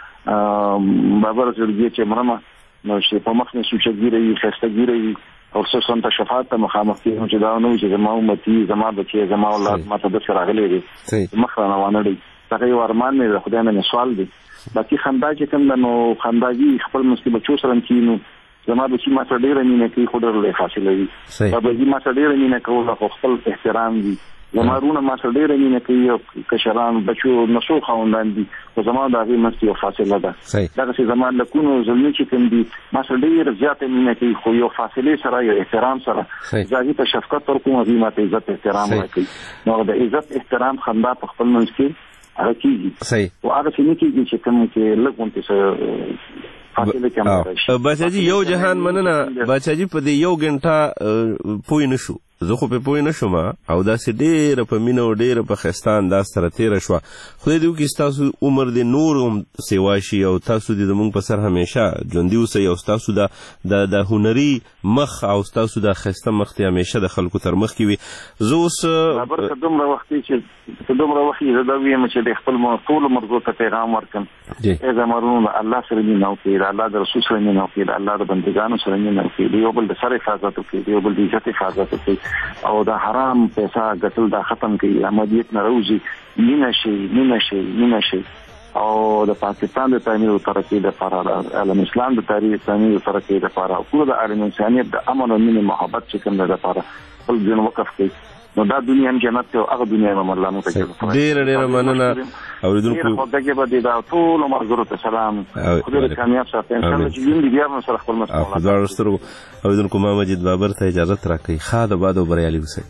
کله بابر زړګي چې مرمه نو چې په مخ نه سوچګيري خستګيري او خصوصا ته شفاعت ته مخامخ کیږي چې دا نو چې زما امتی زما بچي زما اولاد ماته د سره غلي دي مخ نه وانه دي دا یو ارمان نه خدای نه سوال دي باقي خندا چې کوم نو خنداجي خپل مسکی بچو سره کینو زما بچي ماته ډیره مینه کوي خو ډېر لوی حاصل وي دا بچي ماته ډیره مینه کوي خو خپل احترام دي زمارونه ماته ډیره مینه کوي او کشران بچو نسو خوندان دي او زما د هغه مستی او فاصله ده دا چې زما له کونو زلمی چې کوم دي ماته ډیره زیاته مینه کوي خو یو فاصله سره یو احترام سره ځاګي په شفقت ور کوم هغه ماته عزت احترام ورکوي نو د عزت احترام خندا په خپل منځ کې هغه کیږي صحیح او هغه چې نه کیږي چې کوم کې لګون څه فاصله کم بچاجي یو جهان مننه بچاجي په دې یو غنټه پوي نشو زه خو په پوی نشم او داسې ډېره په مینه او ډېره په ښایسته انداز سره تېره شوه خدای دې وکړي ستاسو عمر دې نور هم سیوا شي او تاسو دې زموږ په سر همیشه ژوندي اوسئ او ستاسو د د هنري مخ او ستاسو د ښایسته مخ دې همیشه د خلکو تر مخ کې وي زه اوس خبر که دومره وخت چې دومره وخت زه دا ویم چې د خپل ټولو مرګو ته پیغام ورکړم ای زمرونو الله سره مینه وکړئ د الله د رسول سره مینه وکړئ د الله د بندګانو سره مینه وکړئ د یو بل د سر حفاظت وکړئ د یو بل د عزت حفاظت وکړئ او دا حرام پیسہ ګټل دا ختم کړي امدیت نه راوځي مینه شي مینه شي مینه شي او د پاکستان د تعمیر او ترقی لپاره د عالم اسلام د تاریخ تعمیر او ترقی لپاره او ټول د عالم انسانیت د امن او مینه محبت چې کوم لپاره خپل ځین وقف کړي نو دا دنیا هم جنت او هغه دنیا هم الله مو ته ډېر ډېر مننه اوریدونکو خو دغه به دا ټول مرګرو ته سلام خدای دې کامیاب ساتي ان شاء الله چې ژوند بیا هم سره خپل مسئله خدای ورسترو اوریدونکو ما مجید بابر ته اجازه راکړي خا د باد او بریالي اوسئ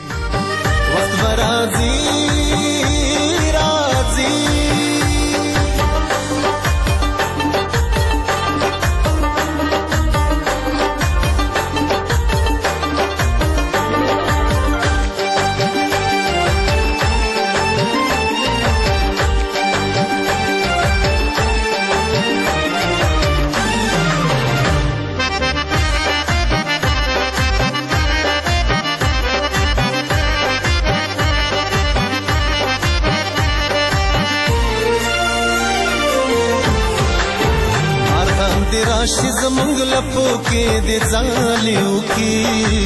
وخت برازي زمونږ لپو کې د ځالیو کې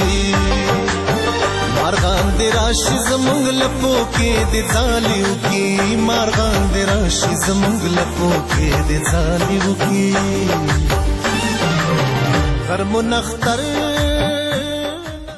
مارغان دې راشي زمونږ لپو کې د ځالیو کې مارغان دې راشي زمونږ لپو کې د ځالیو کې غرم نختر